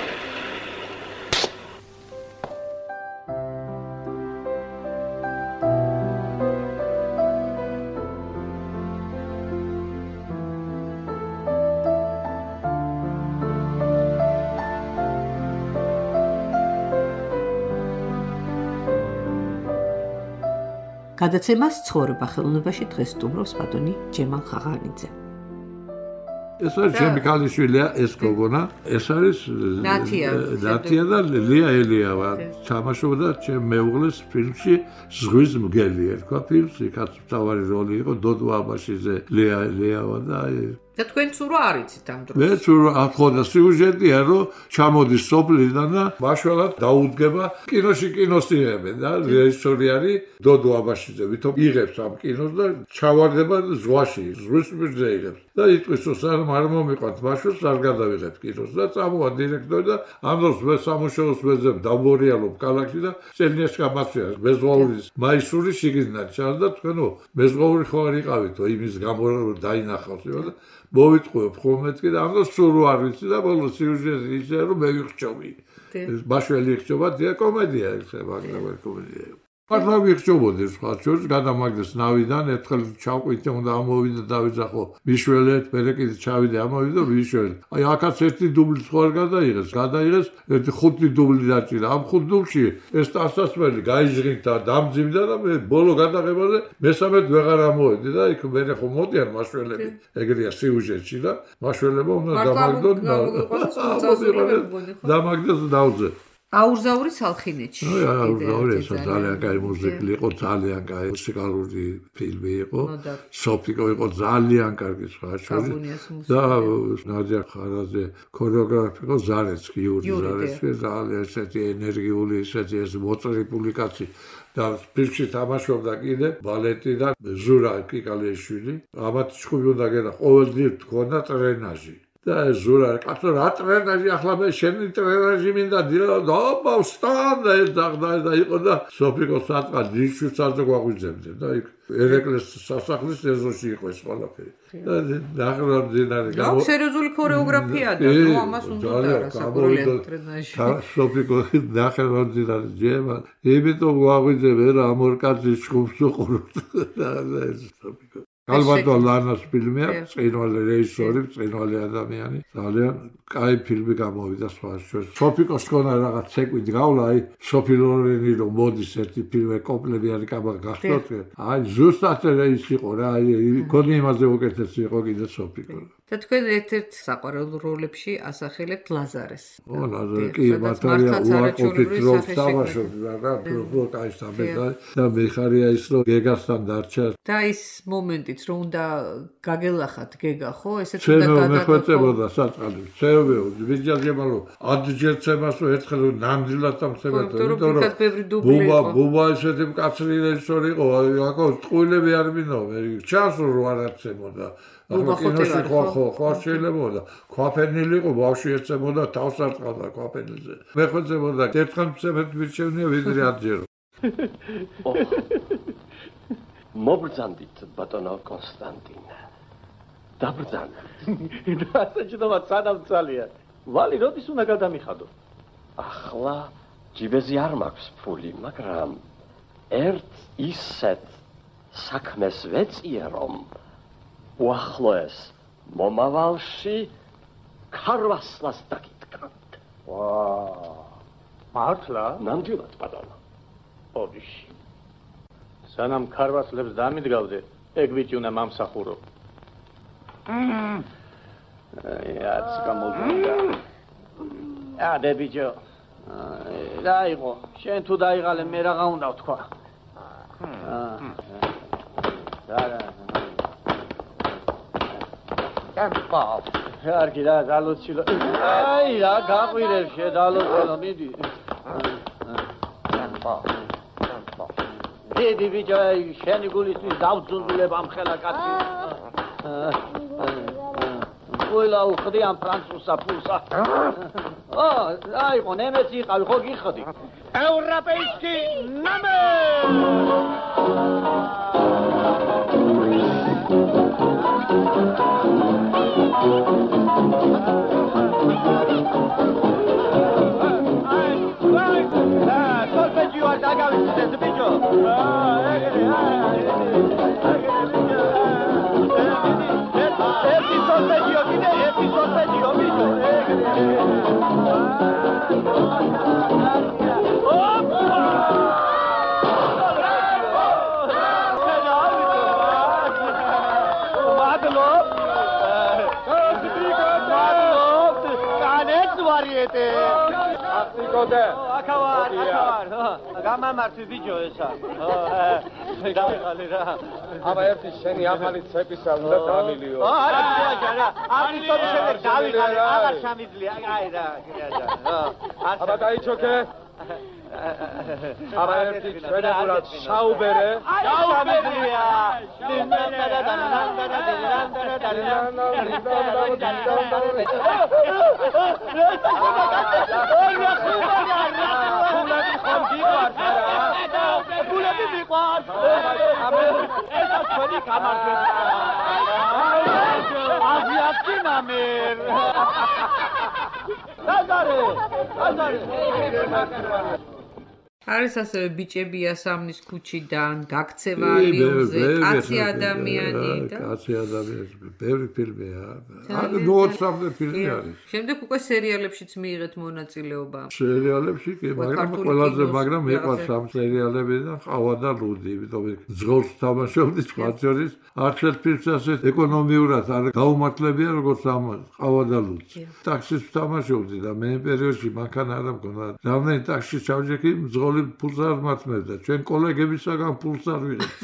გადაცემას ცხოვრება ხელოვნებაში დღეს სტუმრობს ბატონი ჯემალ ხაღანიძე. ეს არის ჩემი ქალიშვილია ეს გოგონა, ეს არის ნათია ნათია და ლია ელიავა. თამაშობდა ჩემ მეუღლეს ფილმში ზღვის მგელი ერქვა ფილმს, იქაც მთავარი როლი იყო დოდო აბაშიძე, ლია ელიავა და და თქვენ თუ რა არიცით ამ დროს? მე თუ ახლა სიუჟეტია რომ ჩამოდის სოფლიდან და მაშველად დაუდგება კინოში კინოსტიებენ და რეჟისორი არის დოდო აბაშიძე, ვითომ იღებს ამ კინოს და ჩავარდება ზღვაში, ზღვის მიგზე იღებს. და იტყვის რომ სამ არ მომიყვანთ მაშველს არ გადავიღებ კინოს და წამოვა დირექტორი და ამ დროს მე სამუშაოს ვეძებ დავმორიალობ ქალაქში და წელნიას გამაცვია მეზღვაურის მაისური შიგნიდან ჩანს და თქვენო მეზღვაური ხო არ იყავითო იმის გამო რომ დაინახავს და მოვიტყუებ ხოლმე და ამ დროს სულ არ ვიცი და ბოლოს სიუჟეტი ისე რომ მე ვიხჭობი. მაშველი იხჭობა და კომედია ხება მაგრამ კომედია. პარტლა ვიხჭობოდი სხვა შორის გადამაგდეს ნავიდან ერთხელ ჩავყვიტე უნდა ამოვიდა დავიძახო ვიშველეთ მერე კიდე ჩავიდე ამოვიდა ვიშველეთ. აი აქაც ერთი დუბლი სხვა გადაიღეს გადაიღეს ერთი ხუთი დუბლი დაჭირა ამ ხუთ დუბლში ეს დასასმელი გაიჟღინდა დამძიმდა და მე ბოლო გადაღებაზე მესამედ ვეღარ ამოვედი და იქ მერე ხო მოდიან მაშველები ეგრეა სიუჟეტში და მაშველებო უნდა დამაგდონ დამაგდეს დაუძე აურზაური სალხინეთში. აურზაური ეს ძალიან კაი მუსიკალი იყო, ძალიან კაი მუსიკალური ფილმი იყო. სოფიკო იყო ძალიან კარგი სხვა შორის. და ნადია ხარაძე ქორეოგრაფი იყო ზარეცკი, იური ზარეცკი, ძალიან ესეთი ენერგიული, ესეთი ეს მოწრებული კაცი. და ფილმში თამაშობდა კიდე ბალეტი და ზურა კიკალიშვილი. ამათ ჩხუბი უნდა გედა ყოველდღიურ თქონდა ტრენაჟი. და ზურა კაცო რა ტრენაჟი ახლა მე შენი ტრენაჟი მინდა დილა და ბავსთან და და და იყო და სოფიკო სატყა დიშვიც არ დაგვაღვიძებდნენ და იქ ერეკლეს სასახლის ეზოში იყო ეს ყველაფერი და ნახევრად დინარი გამო სერიოზული ქორეოგრაფია და ნუ ამას უნდა დასაკურელია ტრენაჟი სოფიკო ნახევრად დინარი ჯემა იმიტომ გვაღვიძებე რა ამ ორ კაცის ჩხუბს უყურებთ და ეს სოფიკო ალბათო ლანას ფილმია, წინვალი რეჟისორი, წინვალი ადამიანი, ძალიან კაი ფილმი გამოვიდა სხვა შორის. სოფიკოს ქონა რაღაც ცეკვით გავლა, აი სოფი ლორენი რომ მოდის ერთი ფილმი კომპლეტი არის კაბა გახსოვთ? აი ზუსტად ის იყო რა, აი გონი იმაზე უკეთესი იყო კიდე სოფიკო. და თქვენ ერთ-ერთ საყვარელ როლებში ასახელებთ ლაზარეს. ო ლაზარე კი ბატონია უარყოფით რომ თამაშობ რა, რო კაი სამედა და მეხარია ის რომ გეგასთან დარჩა. და ის მომენტიც რომ უნდა გაგელახათ გეგა ხო ესეც უნდა გადაგო მე ხოწებოდა საწყალი ცევეო ვიჯაჟებალო ადჯერცებას რომ ერთხელ ნამდვილად დამხდებოდა იმიტომ რომ ბუბა ბუბა ესეთი მკაცრი რეჟისორი იყო აკო ტყუილები არ მინდო მე ჩანს რომ არ აცემოდა ახლა კინოში ხო ხო ხო შეიძლებოდა ქვაფენილი იყო ბავშვი ეცემოდა თავს არ წყალდა ქვაფენილზე მე ხოწებოდა ერთხელ მცემეთ ვირჩევნია ვიდრე ადჯერო მობრძანდით ბატონო კონსტანტინე დაბრძანდით და საჭიროა სანამცალია ვალი როდის უნდა გადამიხადო ახლა ჯიბეზე არ მაქვს ფული მაგრამ ერთ ისეთ საქმეს ვეწია რომ უახლოეს მომავალში ქარვასლას დაგიტკანთ ვა მართლა ნამდვილად ბატონო ოდიში სანამ ქარვასლებს დამიდგავდე, ეგ ვიჭი უნდა მომსახურო. აიც გამოგდა. აბე ბიჭო. რა იყო? შენ თუ დაიღალე მე რაღა უნდა ვთქვა. და და. კამპა. კარგი რა, დალოცილო. აი რა, გაყვირებ შედალოცილო, მიდი. კამპა. დიდი ბიჭო, შენი გულისთვის დავძუნდულებ ამ ხელა კაცი. ყველა უხდი ამ ფრანცუსა ფულსა. ო, აი, ხო ნემეცი იყავი, ხო გიხდი. ევროპეისკი ნამე! Solfeggio al dagavi stesso biggio. Ah, egre, ah, egre. Epi solfeggio, che epi solfeggio biggio. Აკიკოდე. აკავარ, აკავარ. გამამართი ბიჭო ესა. დაიღალი რა. აბა ერთი შენი ახალი ცეპისა უნდა დამილიო. არა, არა, არის თორე შემდეგ დავიღალი, აღარ სამიძლია. აი რა, რა. აბა დაიჩოქე. აბა ერთი ჩვენებურად საუბერე. საუბერია. დინდარა დანანდარა დინდარა არის ასევე ბიჭებია სამნის ქუჩიდან, გაქცევა ალიუმზე, კაცი ადამიანი და კაცი ადამიანი, ბევრი ფილმია. ანუ ნუოცამდე ფილმი არის. შემდეგ უკვე სერიალებშიც მიიღეთ მონაწილეობა. სერიალებში კი, მაგრამ ყველაზე მაგრამ მიყვარს ამ სერიალებიდან ყავა და ლუდი, იმიტომ ძღოლს თამაშობდი სხვა შორის, არც ერთ ფილმს ასე ეკონომიურად არ გაუმართლებია როგორც ამ ყავა და ლუდს. ტაქსის თამაშობდი და მე პერიოდში მანქანა არ მქონდა. რამდენი ტაქსში ჩავჯექი, ძღოლი ფულს არ მართმევდა. ჩვენ კოლეგებისაგან ფულს არ ვიღებთ.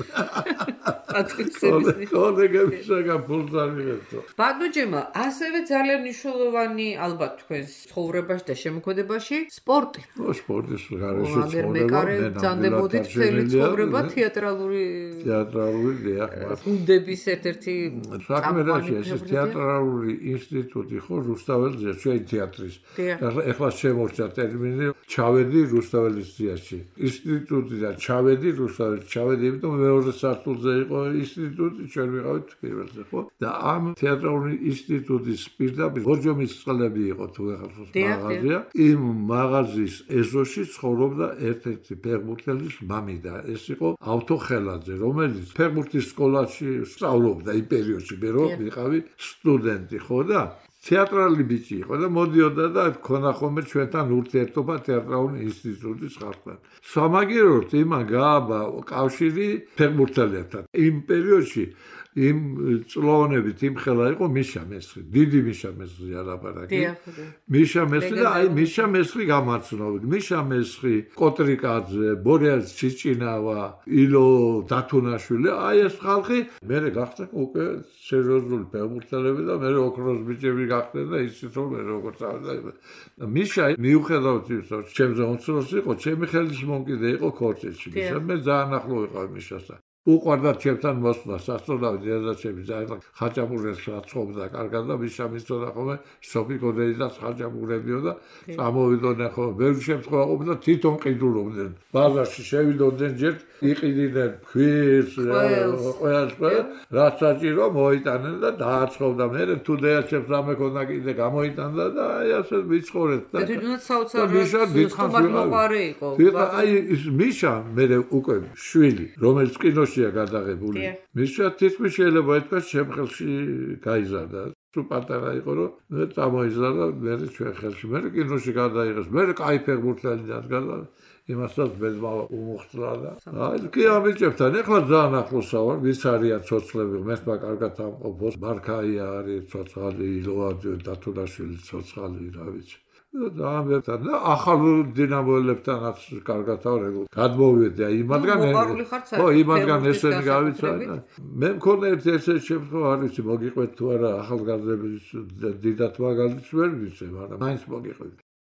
კოლეგებისაგან ფულს არ ვიღებთ. ბატონო, ასევე ძალიან მნიშვნელოვანი ალბათ თქვენს ცხოვრებაში და შემოქმედებაში სპორტი. ო, სპორტის გარეშე ცხოვრება, მე ნამდვილად მთელი ცხოვრება თეატრალური თეატრალური დიახ. გუნდების ერთ-ერთი საქმე რაში ეს თეატრალური ინსტიტუტი ხო რუსთაველზე ჩვენ თეატრის. ეხლა შემორჩა ტერმინი ჩავედი რუსთაველის სიაში. ინსტიტუტიდან ჩავედი რუსთაველში, ჩავედი, იმიტომ მეორე სართულზე იყო ინსტიტუტი, ჩვენ ვიყავით პირველზე, ხო? და ამ თეატრალური ინსტიტუტის პირდაპირ ბორჯომის წყლები იყო თუ ეხლა მაღაზია. იმ მაღაზიის ეზოში ცხოვრობდა ერთ-ერთი ფეხბურთელის მამიდა. ეს იყო ავთოხელაძე, რომელიც ფეხბურთის სკოლაში სწავლობდა იმ პერიოდში, მე რო ვიყავი სტუდენტი, ხო და თეატრალი ბიჭი იყო და მოდიოდა და ქონა ხოლმე ჩვენთან ურთიერთობა თეატრალური ინსტიტუტის ხალხთან. სამაგიეროდ იმან გააბა კავშირი ფეხბურთელებთან. იმ პერიოდში იმ წლოვნებით იმ ხელა იყო მიშა მესხი, დიდი მიშა მესხი ალაპარაკი. მიშა მესხი და აი მიშა მესხი გამარცნობი. მიშა მესხი, კოტრიკაძე, ბორიას ჩიჭინავა, ილო დათუნაშვილი, აი ეს ხალხი მე გახდა უკვე სერიოზული ფეხბურთელები და მე ოქროს ბიჭები გახდნენ და ისიც რომ მე როგორც ავიდა. მიშა მიუხედავად იმისა, რომ ჩემზე ოცნოს იყო, ჩემი ხელის მომკიდე იყო ქორწილში. მიშა მე ძალიან ახლო ვიყავ მიშასთან. უყვარდა ჩემთან მოსვლა სასწავლავი დედაჩემი ძალიან ხაჭაპურებს რაცხობდა კარგად და მიშა მისწოდა ხოლმე სოფიკოდეი და ხაჭაპურებიო და წამოვიდოდნენ ხოლმე ბევრი შემთხვევა ყოფილა თვითონ ყიდულობდნენ ბაზარში შევიდოდნენ ჯერ იყიდნენ ქვირს ყველას რაც საჭირო მოიტანენ და დააცხობდა მე თუ დედაჩემს რამე ქონდა კიდე გამოიტანდა და აი ასე ვიცხოვრეთ და თვითონაც საოცარ ხომართმოყარი იყო აი ის მიშა მე უკვე შვილი რომელიც კინოში გადაღებული. მიშა თითქმის შეიძლება ითქვას ჩემ ხელში გაიზარდა. თუ პატარა იყო რომ მე წამოიზარდა მე ჩვენ ხელში. მე კინოში გადაიღეს. მე კაი ფეხბურთელი დადგა. იმასაც ბედმა უმოხსნა და აი კი ამიჭებთან ეხლა ძალიან ახლოს ვარ ვის არიან ცოცხლები მე მაგ კარგად ამყოფოს მარკაია არის ცოცხალი ილოვაძე დათუნაშვილი ცოცხალი რა ვიცი და და ახალ დინამოელებთანაც კარგად ავრეგო გადმოვიდი აი იმათგან ხო იმათგან ესენი გავიცანი მე მქონდა ერთ ესეთი შემთხვევა არ ვიცი მოგიყვეთ თუ არა ახალგაზრდების დიდად მაგალითს ვერ ვიცი მაგრამ მაინც მოგიყვეთ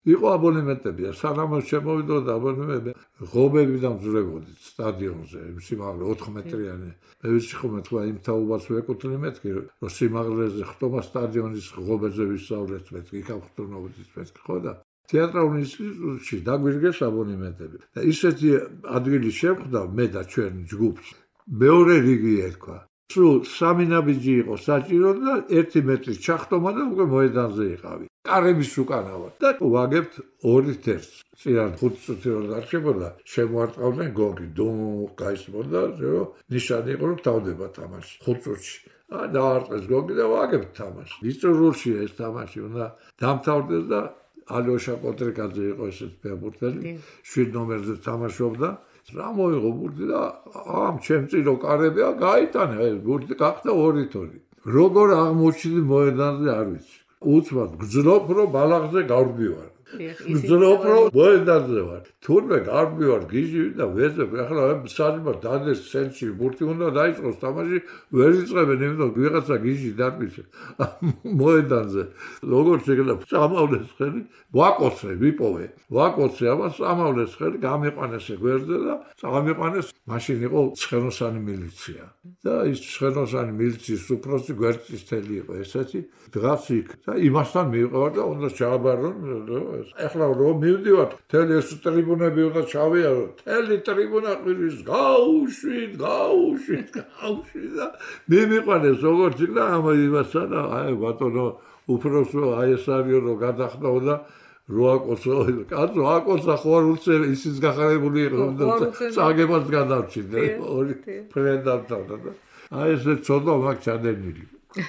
იყო აბონემენტები, სანამ შემოვიდოდა აბონემენტები, ღობები დამძვრებოდით სტადიონზე, სიმაღლე ოთხ მეტრიანი. მე ვიცი ხომ თქვა იმ თაობას ვეკუთვნი მეთქი, რომ სიმაღლეზე ხტომა სტადიონის ღობებზე ვისწავლეთ მეთქი, იქ აღხტუნობდით მეთქი, ხო და თეატრალურ ინსტიტუტში დაგვირგეს აბონემენტები. და ისეთი ადგილი შევხვდა მე და ჩვენ ჯგუფს. მეორე რიგი ერქვა. სულ სამი ნაბიჯი იყო საჭირო და ერთი მეტრი ჩახტომა და უკვე მოედანზე იყავი. კარების უკანა ვარ და ვაგებთ ორი თერს. წინან ხუთი წუთი რომ დარჩებოდა, შემოარტყავდნენ გოგი, დუმ გაისმოდა, რომ ნიშანი იყო რომ თავდება თამაში ხუთ წუთში. და დაარტყეს გოგი და ვაგებთ თამაში. ისტორიულში ეს თამაში უნდა დამთავრდეს და ალოშა კოტრიკაძე იყო ესეც ფეხბურთელი, შვიდ ნომერზე თამაშობდა. რა მოიღო ბურთი და ამ ჩემწირო კარებია გაიტანა ეს ბურთი გახდა ორი თორი. როგორ აღმოჩნდი მოედანზე არ ვიცი. უცბად გძნობ რომ ბალახზე გავდივარ. გძნობ რომ მოედანზე ვარ. თურმე გავდივარ გიჟი და ვეძებ. ახლა საერთოდ დადეს ცენტრში ბურთი უნდა დაიწყოს თამაში ვერ იწყებენ იმიტომ ვიღაცა გიჟი დარბის მოედანზე. როგორ შეიძლება წამავლეს ხელი ვაკოცე ვიპოვე. ვაკოცე ამას წამავლეს ხელი გამიყვანეს გვერდზე და წამიყვანეს მაშინ იყო ცხენოსანი მილიცია. და ის ცხენოსანი მილიციის უფროსი გვერდის თელი იყო ესეთი. დღას იქ და იმასთან მივყავარ და უნდა ჩააბარონ ახლა რომ მივდივარ თელი ეს ტრიბუნები უნდა ჩავიარო თელი ტრიბუნა ყირის გაუშვით გაუშვით გაუშვით და მე მიყვანეს როგორც იქ და ამ იმასა და აი ბატონო უფროსო აი ეს არის რომ გადახდაო და როაკოსო კაცო აკოცა ხო არ უცე ისიც გახარებული იყო და წაგებას გადავჭიდე ორი ფრენდავდა და აი ეს ცოტა მაგ ჩადენილი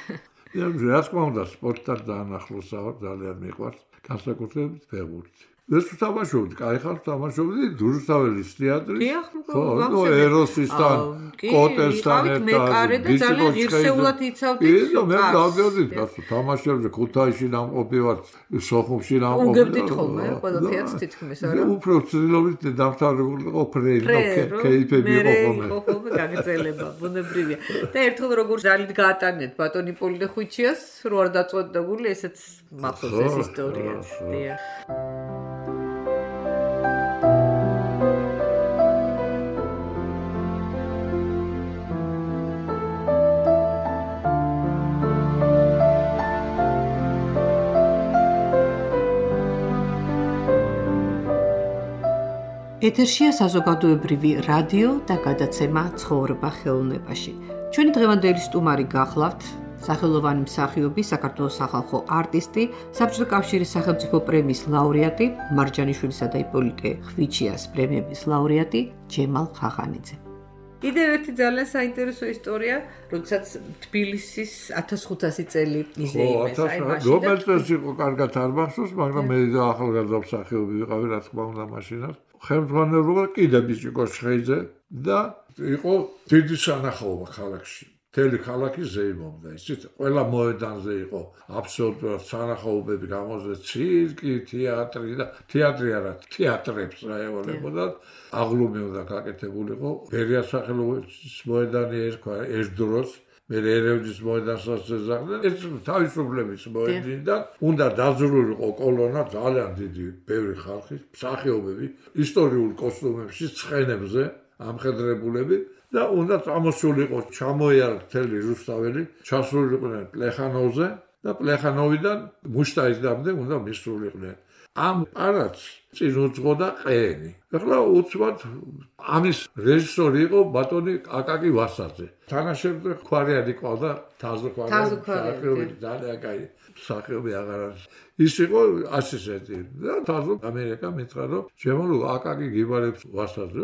რა თქმა უნდა სპორტთან დაანახლოსა ძალიან მიყვარს განსაკუთრებით ფეხბურთი. ეს თამაშობდი, კაი ხარ თამაშობდი დურუსაველის თეატრის. ხო, ნუ ეროსისთან, კოტესთან ერთად. მე კარე და ძალიან ღირსეულად იცავდი. ისო მე დავდიოდი გასულ თამაშებზე ქუთაისში ნამყოფი ვარ, სოხუმში ნამყოფი. უგებდით ხოლმე ყველა თეატრს თითქმის არა. უფრო ცდილობთ დამთავრებული იყო ფრეიმ, კეიფები იყო ხოლმე. ხო, ხოლმე გაგრძელება, ბუნებრივია. და ერთხელ როგორ ზალით გაატანეთ ბატონი პოლიდე ხვიჩიას, რო არ დაწყვეტდა გული, ესეც მახსოვს ეს ისტორიაც. დიახ. ეთერშია საზოგადოებრივი რადიო და გადაცემა ცხოვრება ხელოვნებაში. ჩვენი დღევანდელი სტუმარი გახლავთ სახელოვანი მსახიობი, საქართველოს სახალხო არტისტი, საბჭოთა კავშირის სახელმწიფო პრემიის ლაურეატი, მარჯანიშვილისა და იპოლიტე ხვიჩიას პრემიების ლაურეატი ჯემალ ხახანიძე. კიდევ ერთი ძალიან საინტერესო ისტორია, როდესაც თბილისის ათას ხუთასი წელი იზეიმეს. აი მაშინ რომელ წელს იყო კარგად არ მახსოვს, მაგრამ მე და ახალგაზრდა მსახიობი ვიყავი, რა თქმა უნდა მაშინაც. ხელმძღვანელობა კიდე ბიჭი კოშხეიძე და იყო დიდი სანახაობა ქალაქში. მთელი ქალაქი ზეიმობდა, ისიც ყველა მოედანზე იყო აბსოლუტურად სანახაობები გამოზე, ცირკი, თეატრი და თეატრი არა, თეატრებს რა ევალებოდა. აღლუმი უნდა გაკეთებულიყო. ბერიას სახელობის მოედანი ერქვა ერთ დროს, მე ერევნის მოედანსაც ეძახდნენ, ეს თავისუფლების მოედნიდან უნდა დაძრულიყო კოლონა ძალიან დიდი, ბევრი ხალხი, მსახიობები, ისტორიულ კოსტუმებში, ცხენებზე, ამხედრებულები. და უნდა წამოსულიყო ჩამოიარა მთელი რუსთაველი, ჩასულიყვნენ პლეხანოვზე და პლეხანოვიდან მუშტაიდამდე უნდა მისულიყვნენ. ამ პარადს წინ უძღოდა ყეენი. ახლა უცბად ამის რეჟისორი იყო ბატონი აკაკი ვასაძე. თანაშემწე ქვარიანი ყავდა თაზო ქვარიანი, ძალიან კაი მსახიობი აღარ არის. ის იყო ასისტენტი და თაზო ამერიკა მითხრა რომ შემოლო აკაკი გიბარებს ვასაძე.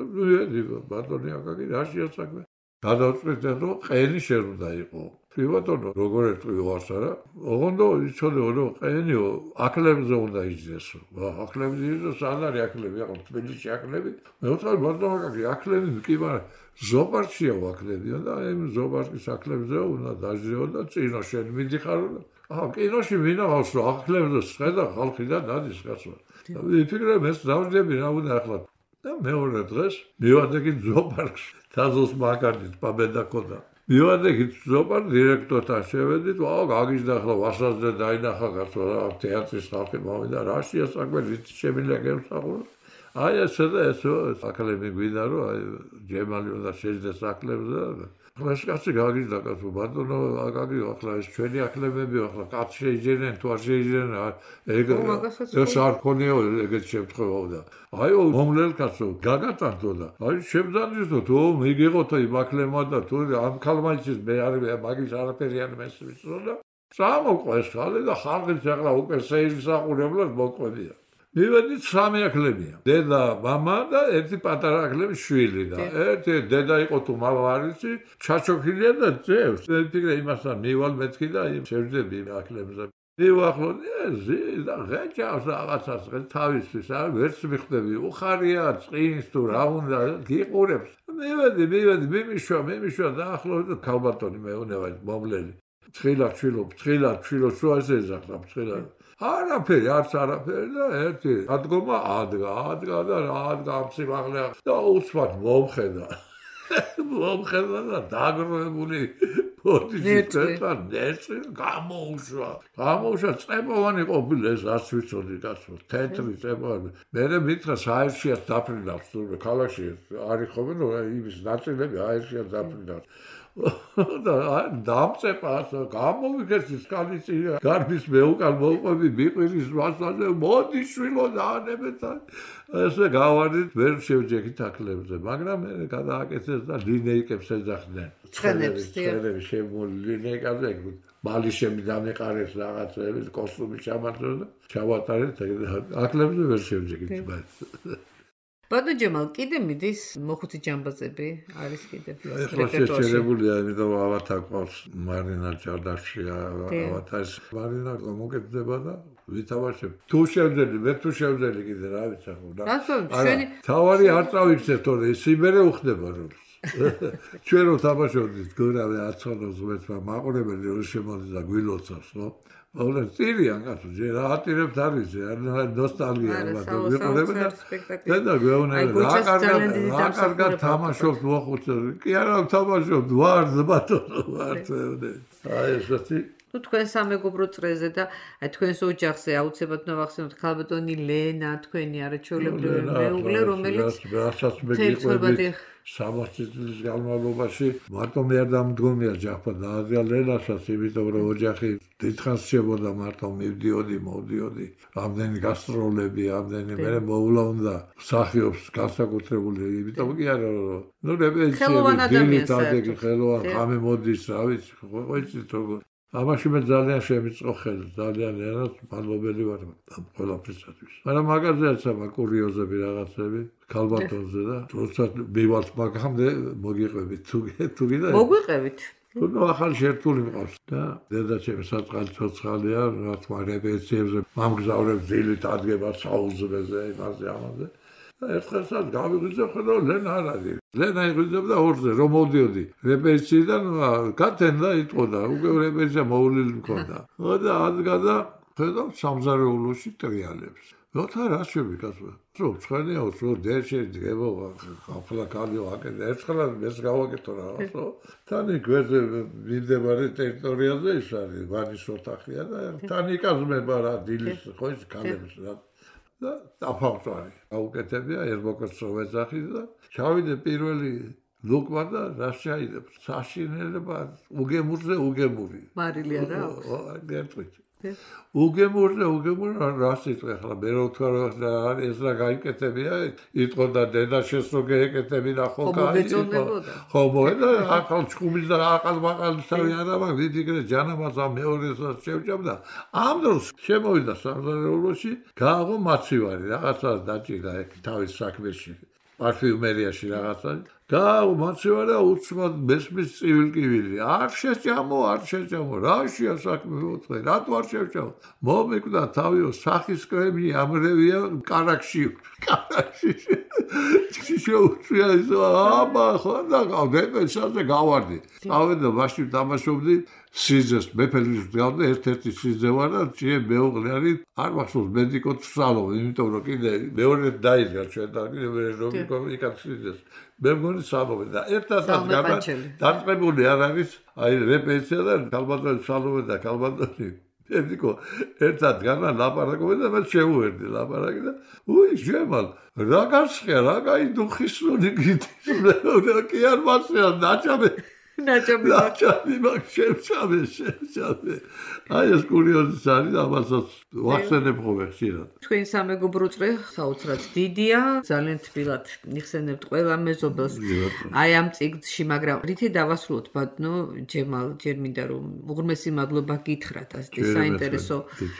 ბატონი აკაკი რა შეასაქმე? გადავწყვიტენ რომ ყეენი შენ უნდა იყო. ბატონო როგორ ეტყვი ვარს არა? ოღონდ იცოდე რომ ყეენიო აკლებზე უნდა იძესო. აკლებზე იძესო, სად არის აკლები? ახლა თბილისში აკლები. მე ვთქვი ბატონო აკაკი აკლები კი მაგრამ ზოპარკშია აკლები და აი ზოპარკის აკლებზე უნდა დაჟიო და წინო შენ მიდიხარ და აა კინოში მინაღავს რომ აკლებზე შეხედა ხალხი და დადის კაცო. ვიფიქრე მე დავждები რა უნდა ახლა. და მეორე დღეს მივადექი ზოპარკში თაზოს მაგარით პაბედა ქონდა. მივადექით ზოპარ დირექტორთან შევედით, აუ გაგიჟდა ახლა ვასაზე დაინახა კაცო რა თეატრის ხალხი მოვიდა რაშია საქმე ვიცი შემიძლია გემსახუროთ. აი ესე და ესო საკლები გვიდა რომ აი ჯემალი უნდა შეჯდეს საკლებზე და ახლა ეს კაცი გაგიჟდა კაცო ბატონო აკაკი ახლა ეს ჩვენი აქლებები ახლა კაც შეიჯერენ თუ არ შეიჯერენ ეგ ეს არ ქონიო ეგეთ შემთხვევა და აი მომლელ კაცო გაგატანთო და აი შემძანისო თუ მიგიღოთო იმ აქლებმა და თუ ამ ქალმაჩის მე არ მაგის არაფერი არ მესმისო და წამოყვა ეს ხალე და ხალხიც ახლა უკვე შეისახურებლად მოყვებია. მივედით სამი აქლებია. დედა, მამა და ერთი პატარა აკლების შვილი და ერთი დედა იყო თუ მამა არ ვიცი, ჩაჩოქილია და ძევს. ვფიქრე იმასთან მივალ მეთქი და იმ შევძები აკლებზე. მივახლოთ ეზი და ღეჭავს რაღაცას თავისთვის, არ ვერც მიხვდები, უხარია, წინს თუ რა უნდა გიყურებს. მივედი, მივედი, მიმიშვა, მიმიშვა და ახლოვე ქალბატონი მეუნება მომლელი. ცხილად ჩვილო, ცხილად ჩვილო, სულ ასე ზახლა ცხილად. არაფერი, არც არაფერი და ერთი ადგომა ადგა, ადგა და რა ადგა ამციმაღლე და უცბად მომხედა. მომხედა და დაგროვებული პოდიშით და ნერწი გამოუშვა. გამოუშვა წებოვანი ყოფილი ეს არც ვიცოდი კაცო, თეთრი წებოვანი. მერე მითხრა საერთშიაც დაფრინავს, თუ ქალაქში არის ხოლმე რომ იმის ნაწილები აერთშიაც დაფრინავს. და დამწეპა გამოვიქეცი სკალიცია გარბის მეუკან მოყვები მიყვირის მასაზე მოდი შვილო დაანებეთან ესე გავარდით ვერ შევჯექით აქლებზე მაგრამ მე გადააკეთეს და ლინეიკებს ეძახდნენ ცხენებს ცხენებს შემული ლინეიკაზე მალი შემიდამეყარეს რაღაცები კოსტუმი ჩამართვეს და ჩავატარეთ აქლებზე ვერ შევჯექით բայց ბატონო ჯემალ კიდე მიდის მოხუცი ჯამბაზები არის კიდე ეხლა შეჩერებულია იმიტომ ავათა ყავს მარინა ჯარდაშია ავათას მარინა მოგეძება და ვითავაშებ თუ შევძელი მე თუ შევძელი კიდე რა ვიცი ახლა თავარი არ წავიქცეთ თორე სიმერე უხდება რომ ჩვენ რო თამაშობდით გურავე აცხადოს მეცმა მაყურებელი რო შემოდის და გვილოცავს ხო Olen Sirian კაცო, ჯერ ატირებთ არის, არ ნოსტალგია ალბათ ვიყურებ და და გვეუბნება რა კარგად რა კარგად თამაშობთ მოხუცე. კი არა თამაშობთ ვარ ბატონო ვარ წევდე. აი ესეთი ну თქვენ სამეგობრო წრეზე და აი თქვენს ოჯახზე აუცილებლად ნახსენოთ ქალბატონი ლენა თქვენი არაჩვეულებრივი მეუღლე რომელიც რასაც მეგიყვებით სამოცი წლის განმავლობაში მარტო მე არ დამდგომია ჯახვა და ლენასაც იმიტომ რომ ოჯახი დიდხანს შეებოდა მარტო მივდიოდი მოვდიოდი რამდენი გასტროლები რამდენი მე მოვლა უნდა მსახიობს განსაკუთრებული იმიტომ კი არა რომ ნუ რეპეტიციები დილით ხელოვან ხამე მოდის რა ვიცი ხო იცით როგორ ამაში მე ძალიან შემიწყო ხელი, ძალიან ერას მადლობელი ვარ ამ ყველაფრისათვის. მაგრამ მაგაზეც ამა კურიოზები რაღაცები, ქალბატონზე და როცა მივალთ მაგამდე მოგიყვებით თუ თუ გიდა. მოგვიყევით. ნუ ახალი შერთული მყავს და დედა ჩემი საწყალი ცოცხალია, რა თქმა რეპეტიციებზე მამგზავრებს დილით ადგება საუზმეზე, იმაზე ამაზე. ერთხელსაც გავიღვიძე ხოლმე ლენა არ არის. ლენა იღვიძებდა ორზე რომ მოვდიოდი რეპეტიციიდან გათენდა იტყოდა უკვე რეპეტიცია მოვლილი მქონდა. და ადგა და ხედავ სამზარეულოში ტრიალებს. როცა რა შევი კაცო? რო ცხენიო რო დეშე დგება ახლა კალიო აკეთე ერთხელაც ეს გავაკეთო რაღაცო. თანი გვერდზე მიმდებარე ტერიტორიაზე ის არის ვანის ოთახია და თანი იკაზმება რა დილის ხო ის კალებს რა და დაფავწვარი. აუკეთებია ერბოკოსო ვეძახი და ჩავიდე პირველი ლუკმა და რა შეიძლება საშინელება უგემურზე უგემური. მარილია რა აქვს? გეტყვით. უგემურზე უგემური რა სიტყვა ახლა მე რო თქვა რა ეს რა გაიკეთებია იტყოდა დედა შეს რო გაეკეთებინა ხო კაი ხო მოედა ახალ ჩხუბის და ახალ მაყალისავი არა მაგ ვიფიქრე ჯანამაზა მეორესაც შევჭამდა ამ დროს შემოვიდა სამზარეულოში გააღო მაცივარი რაღაცა დაჭირა ეგ თავის საქმეში პარფიუმერიაში რაღაცა გააღო მაცივარი და უცბად მესმის ცივილკივილი არ შეჭამო არ შეჭამო რაშია საქმე მოწყე რატო არ შევჭამო მომეკვდა თავიო სახის კრემი ამრევია კარაქში კარაქში შეუწია ის აბა ხო და გავდეპესაზე გავარდი წავედა მაშინ დამაშობდი სიზეს მეფელის გავდე ერთ-ერთი სიზე ვარ და ჭიე მეუღლე არის არ მახსოვს მედიკოს სალონი იმიტომ რომ კიდე მეორე დაიდგა ჩვენ და კიდე რომ იქაც სიზეს მე მგონი სალომე და ერთადაც გამა დაწყებული არ არის აი რეპეტიცია და ქალბატონი სალომე და ქალბატონი ედიკო ერთად გამა ლაპარაკობენ და მე შევუერდი ლაპარაკი და უი ჟემალ რა გასხე რა კაი დუხისული გითის კი არ მასია ნაჭამე ნაჭამე ნაჭამე მაგ შევჭამე შევჭამე აი ეს კურიოზი არის ამასაც ვახსენებ ხოლმე ხშირად თქვენ სამეგობრო წრე საოცრად დიდია ძალიან თბილად იხსენებთ ყველა მეზობელს აი ამ წიგნში მაგრამ რითი დავასრულოთ ბატონო ჯემალ ჯერ მინდა რომ უღრმესი მადლობა გითხრათ ასეთი საინტერესო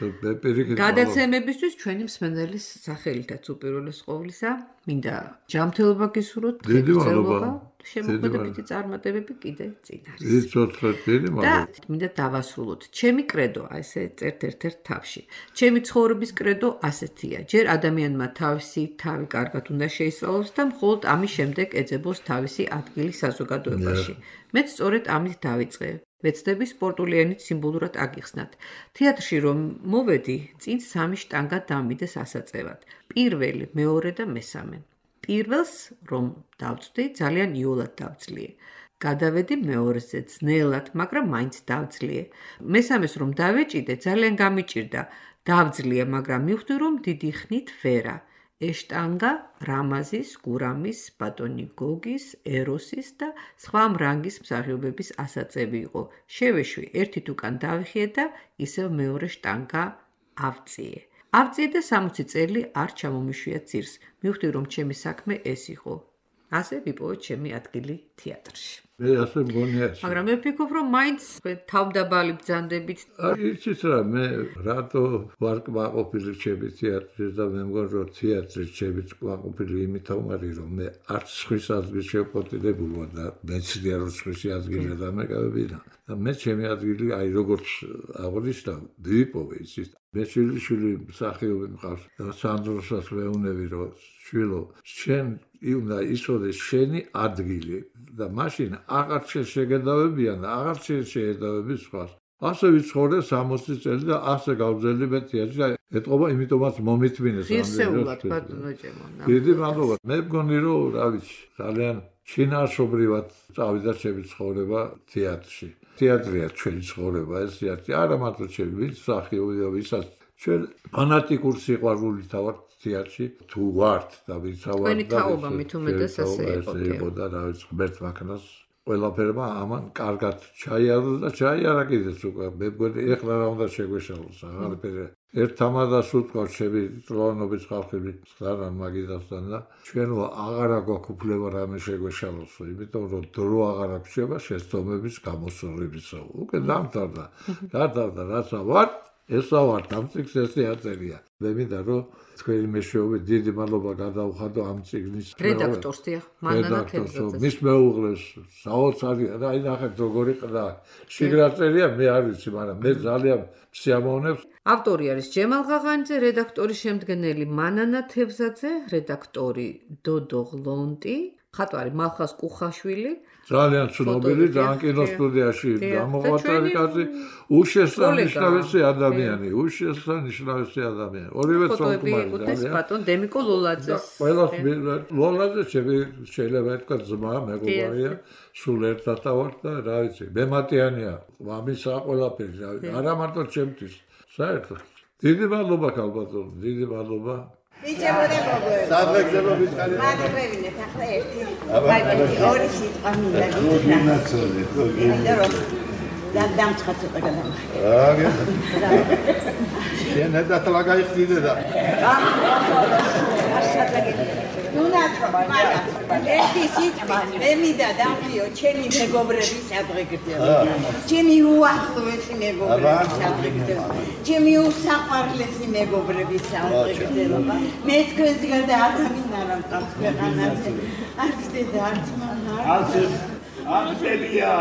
გადაცემებისთვის ჩვენი მსმენელის სახელითაც უპირველეს ყოვლისა მინდა ჯანმრთელობა გისურვოთ დიდი მადლობა შემოქმედებითი წარმატებები კიდე წინ არის. ის ცოცხლად დიდი მადლობა. და მინდა დავასრულოთ. ჩემი კრედო, აი ესე წერთ ერთ-ერთ თავში. ჩემი ცხოვრების კრედო ასეთია. ჯერ ადამიანმა თავისი თავი კარგად უნდა შეისწავლოს და მხოლოდ ამის შემდეგ ეძებოს თავისი ადგილი საზოგადოებაში. მეც სწორედ ამით დავიწყე. ვეცდები სპორტული ენით სიმბოლურად აგიხსნათ. თეატრში რომ მოვედი, წინ სამი შტანგა დამიდეს ასაწევად. პირველი, მეორე და მესამე. პირველს რომ დავწვდი, ძალიან იოლად დავწლიე. გადავედი მეორეზე ძნელად, მაგრამ მაინც დავწლიე. მესამეს რომ დავეჭიდე, ძალიან გამიჭირდა. დავწლიე, მაგრამ მივხვდი რომ დიდი ხნით ვერა. ეშტანგა რამაზის, გურამის, ბატონი გოგის, ეროსის და სხვა მრანგის მსახიობების ასაწევი იყო. შევეშვი, ერთით უკან დავიხიე და ისევ მეორე შტანგა ავწიე. ავწიე და სამოცი წელი არ ჩამომიშვია ძირს. მივხვდი რომ ჩემი საქმე ეს იყო. ასე ვიპოვე ჩემი ადგილი თეატრში. მე ასე მგონია. მაგრამ მე ვფიქრობ რომ მაინც თავდაბალი ბრძანდებით. აი იცით რა მე რატო ვარ კმაყოფილი ჩემი თეატრის და მე მგონი რომ თეატრის ჩემი კმაყოფილი იმითო მაქვს რომ მე არც ხვის ადგილი შევპოტიებული ვარ და მეცდია რომ ხვის ადგილი დამეკავებინა. და მე ჩემი ადგილი აი როგორც აღნიშნა ვიპოვე იცით. მე შვილიშვილი მსახიობი მყავს და სანდროსაც ვეუნები რომ შვილო შენ უნდა ისოდეს შენი ადგილი და მაშინ აღარ შეგედავებიან და აღარ შეედავები სხვას ასე ვიცხოვრე სამოცი წელი და ასე გავძელი მე თეატრში და ეთყობა იმიტომაც მომითმინეს ღირსეულად ბატონო ჯემონა დიდი მადლობა მე მგონი რომ რა ვიცი ძალიან ჩინაშობრივად წავიდა ჩემი ცხოვრება თეატრში თეატრია ჩვენი ცხოვრება ეს თეატრი არა მარტო ჩემი ვინც მსახიობი და ვისაც ჩვენ ფანატიკურ სიყვარულით ვართ თეატრში თუ ვართ და ვინც ვართ თქვენი თაობა მით უმეტეს ასე იყო და რა ვიცი ღმერთ მაქნას ყველაფერმა ამან კარგად ჩაიარა და ჩაიარა კიდეც უკვე მე მგონი ეხლა რა უნდა შეგვეშალოს აღარაფერი ერთ თამადას უთქვა ჩემი წლოვანობის ხალხები ხარან მაგიდასთან და ჩვენ აღარა გვაქვს რამე შეგვეშალოს იმიტომ რომ დრო აღარ აღწევა შეცდომების გამოსწორებისა უკვე დამთავრდა დამთავრდა რაცა ვარ ესა ვარ ამ წიგნს ეს თეატრია მე მინდა რომ თქვენი მეშვეობით დიდი მადლობა გადავხადო ამ წიგნის რედაქტორს დიახ მანანა თემზაძეს მის მეუღლეს საოცარი აი ნახეთ როგორი ყდა შიგრაწერია მე არ ვიცი მაგრამ მე ძალიან სიამოვნებს ავტორი არის ჯემალ ღაღანიძე რედაქტორი შემდგენელი მანანა თემზაძე რედაქტორი დოდო ღლონტი ხატვარი მალხას კუხაშვილი ძალიან ცნობილი ძალიან კინოსტუდიაში გამოღვაწარი კაცი უშესანიშნავესი ადამიანი უშესანიშნავესი ადამიანი ორივე წონკმარი ბატონ დემიკო ლოლაძეს ყველას ლოლაძე შეიძლება ეთქვა ძმა მეგობარია სულ ერთად ვართ და რა ვიცი მემატიანია მამისა ყველაფერი რა ვიცი არა მარტო ჩემთვის საერთოდ დიდი მადლობა ქალბატონო დიდი მადლობა იჭებოდა მოგოება. სადღეგრძელო ვიწყარი. მადლობინეთ ახლა ერთი. ვაიბეთი ორი სიტყვა მინდა გითხრა. გინაცოლე, ხო, გინაცოლე. და დამცხა ცოტა გადამხე. აგე. შენ და თლა გაიხდიდე და. ნუ ნაჭრო, მაგრამ ერთი სიტყვა მე მინდა დავხიო ჩემი მეგობრების სადღეგრძელო. ჩემი უახლოესი მეგობრების სადღეგრძელო. ჩემი უსაყვარლესი მეგობრების სადღეგრძელო. მე თქვენს გარდა ადამიან არ მყავს ქვეყანაზე. არც დედა, არც მამა. არც არც ბებია.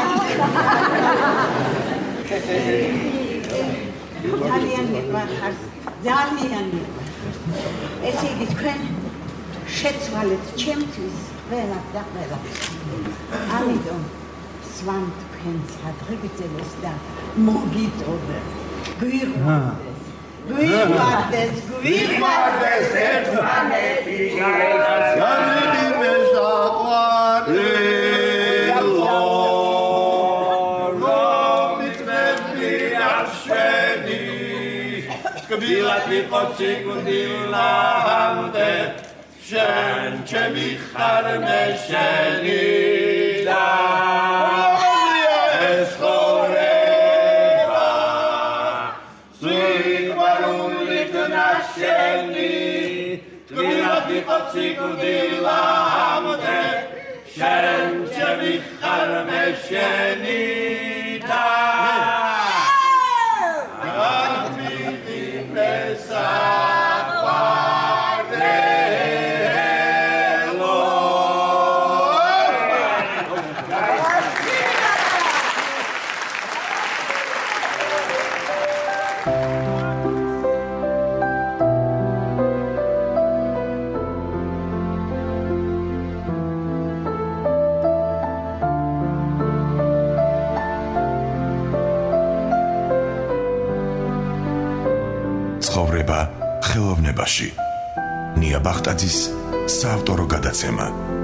ძალიან მიყვარს, ძალიან მიყვარს. ესე იგი თქვენ შეცვალეთ ჩემთვის ყველას და ყველას. ამიტომ სვამ თქვენს სადღეგრძელოს და მოგიწოდეთ. გვიყვარდეს, გვიყვარდეს, გვიყვარდეს ერთმანეთი. გამიგებეს აყვა გდილად ვიყო სიკვდილამდე შენ ჩემი ხარ მე შენი და ეს ხორება სიყვარული გნაშენი გდილად ვიყო სიკვდილამდე შენ ჩემი ხარ მე შენი და ცხოვრება ხელოვნებაში. ნია ბახტაძის საავტორო გადაცემა.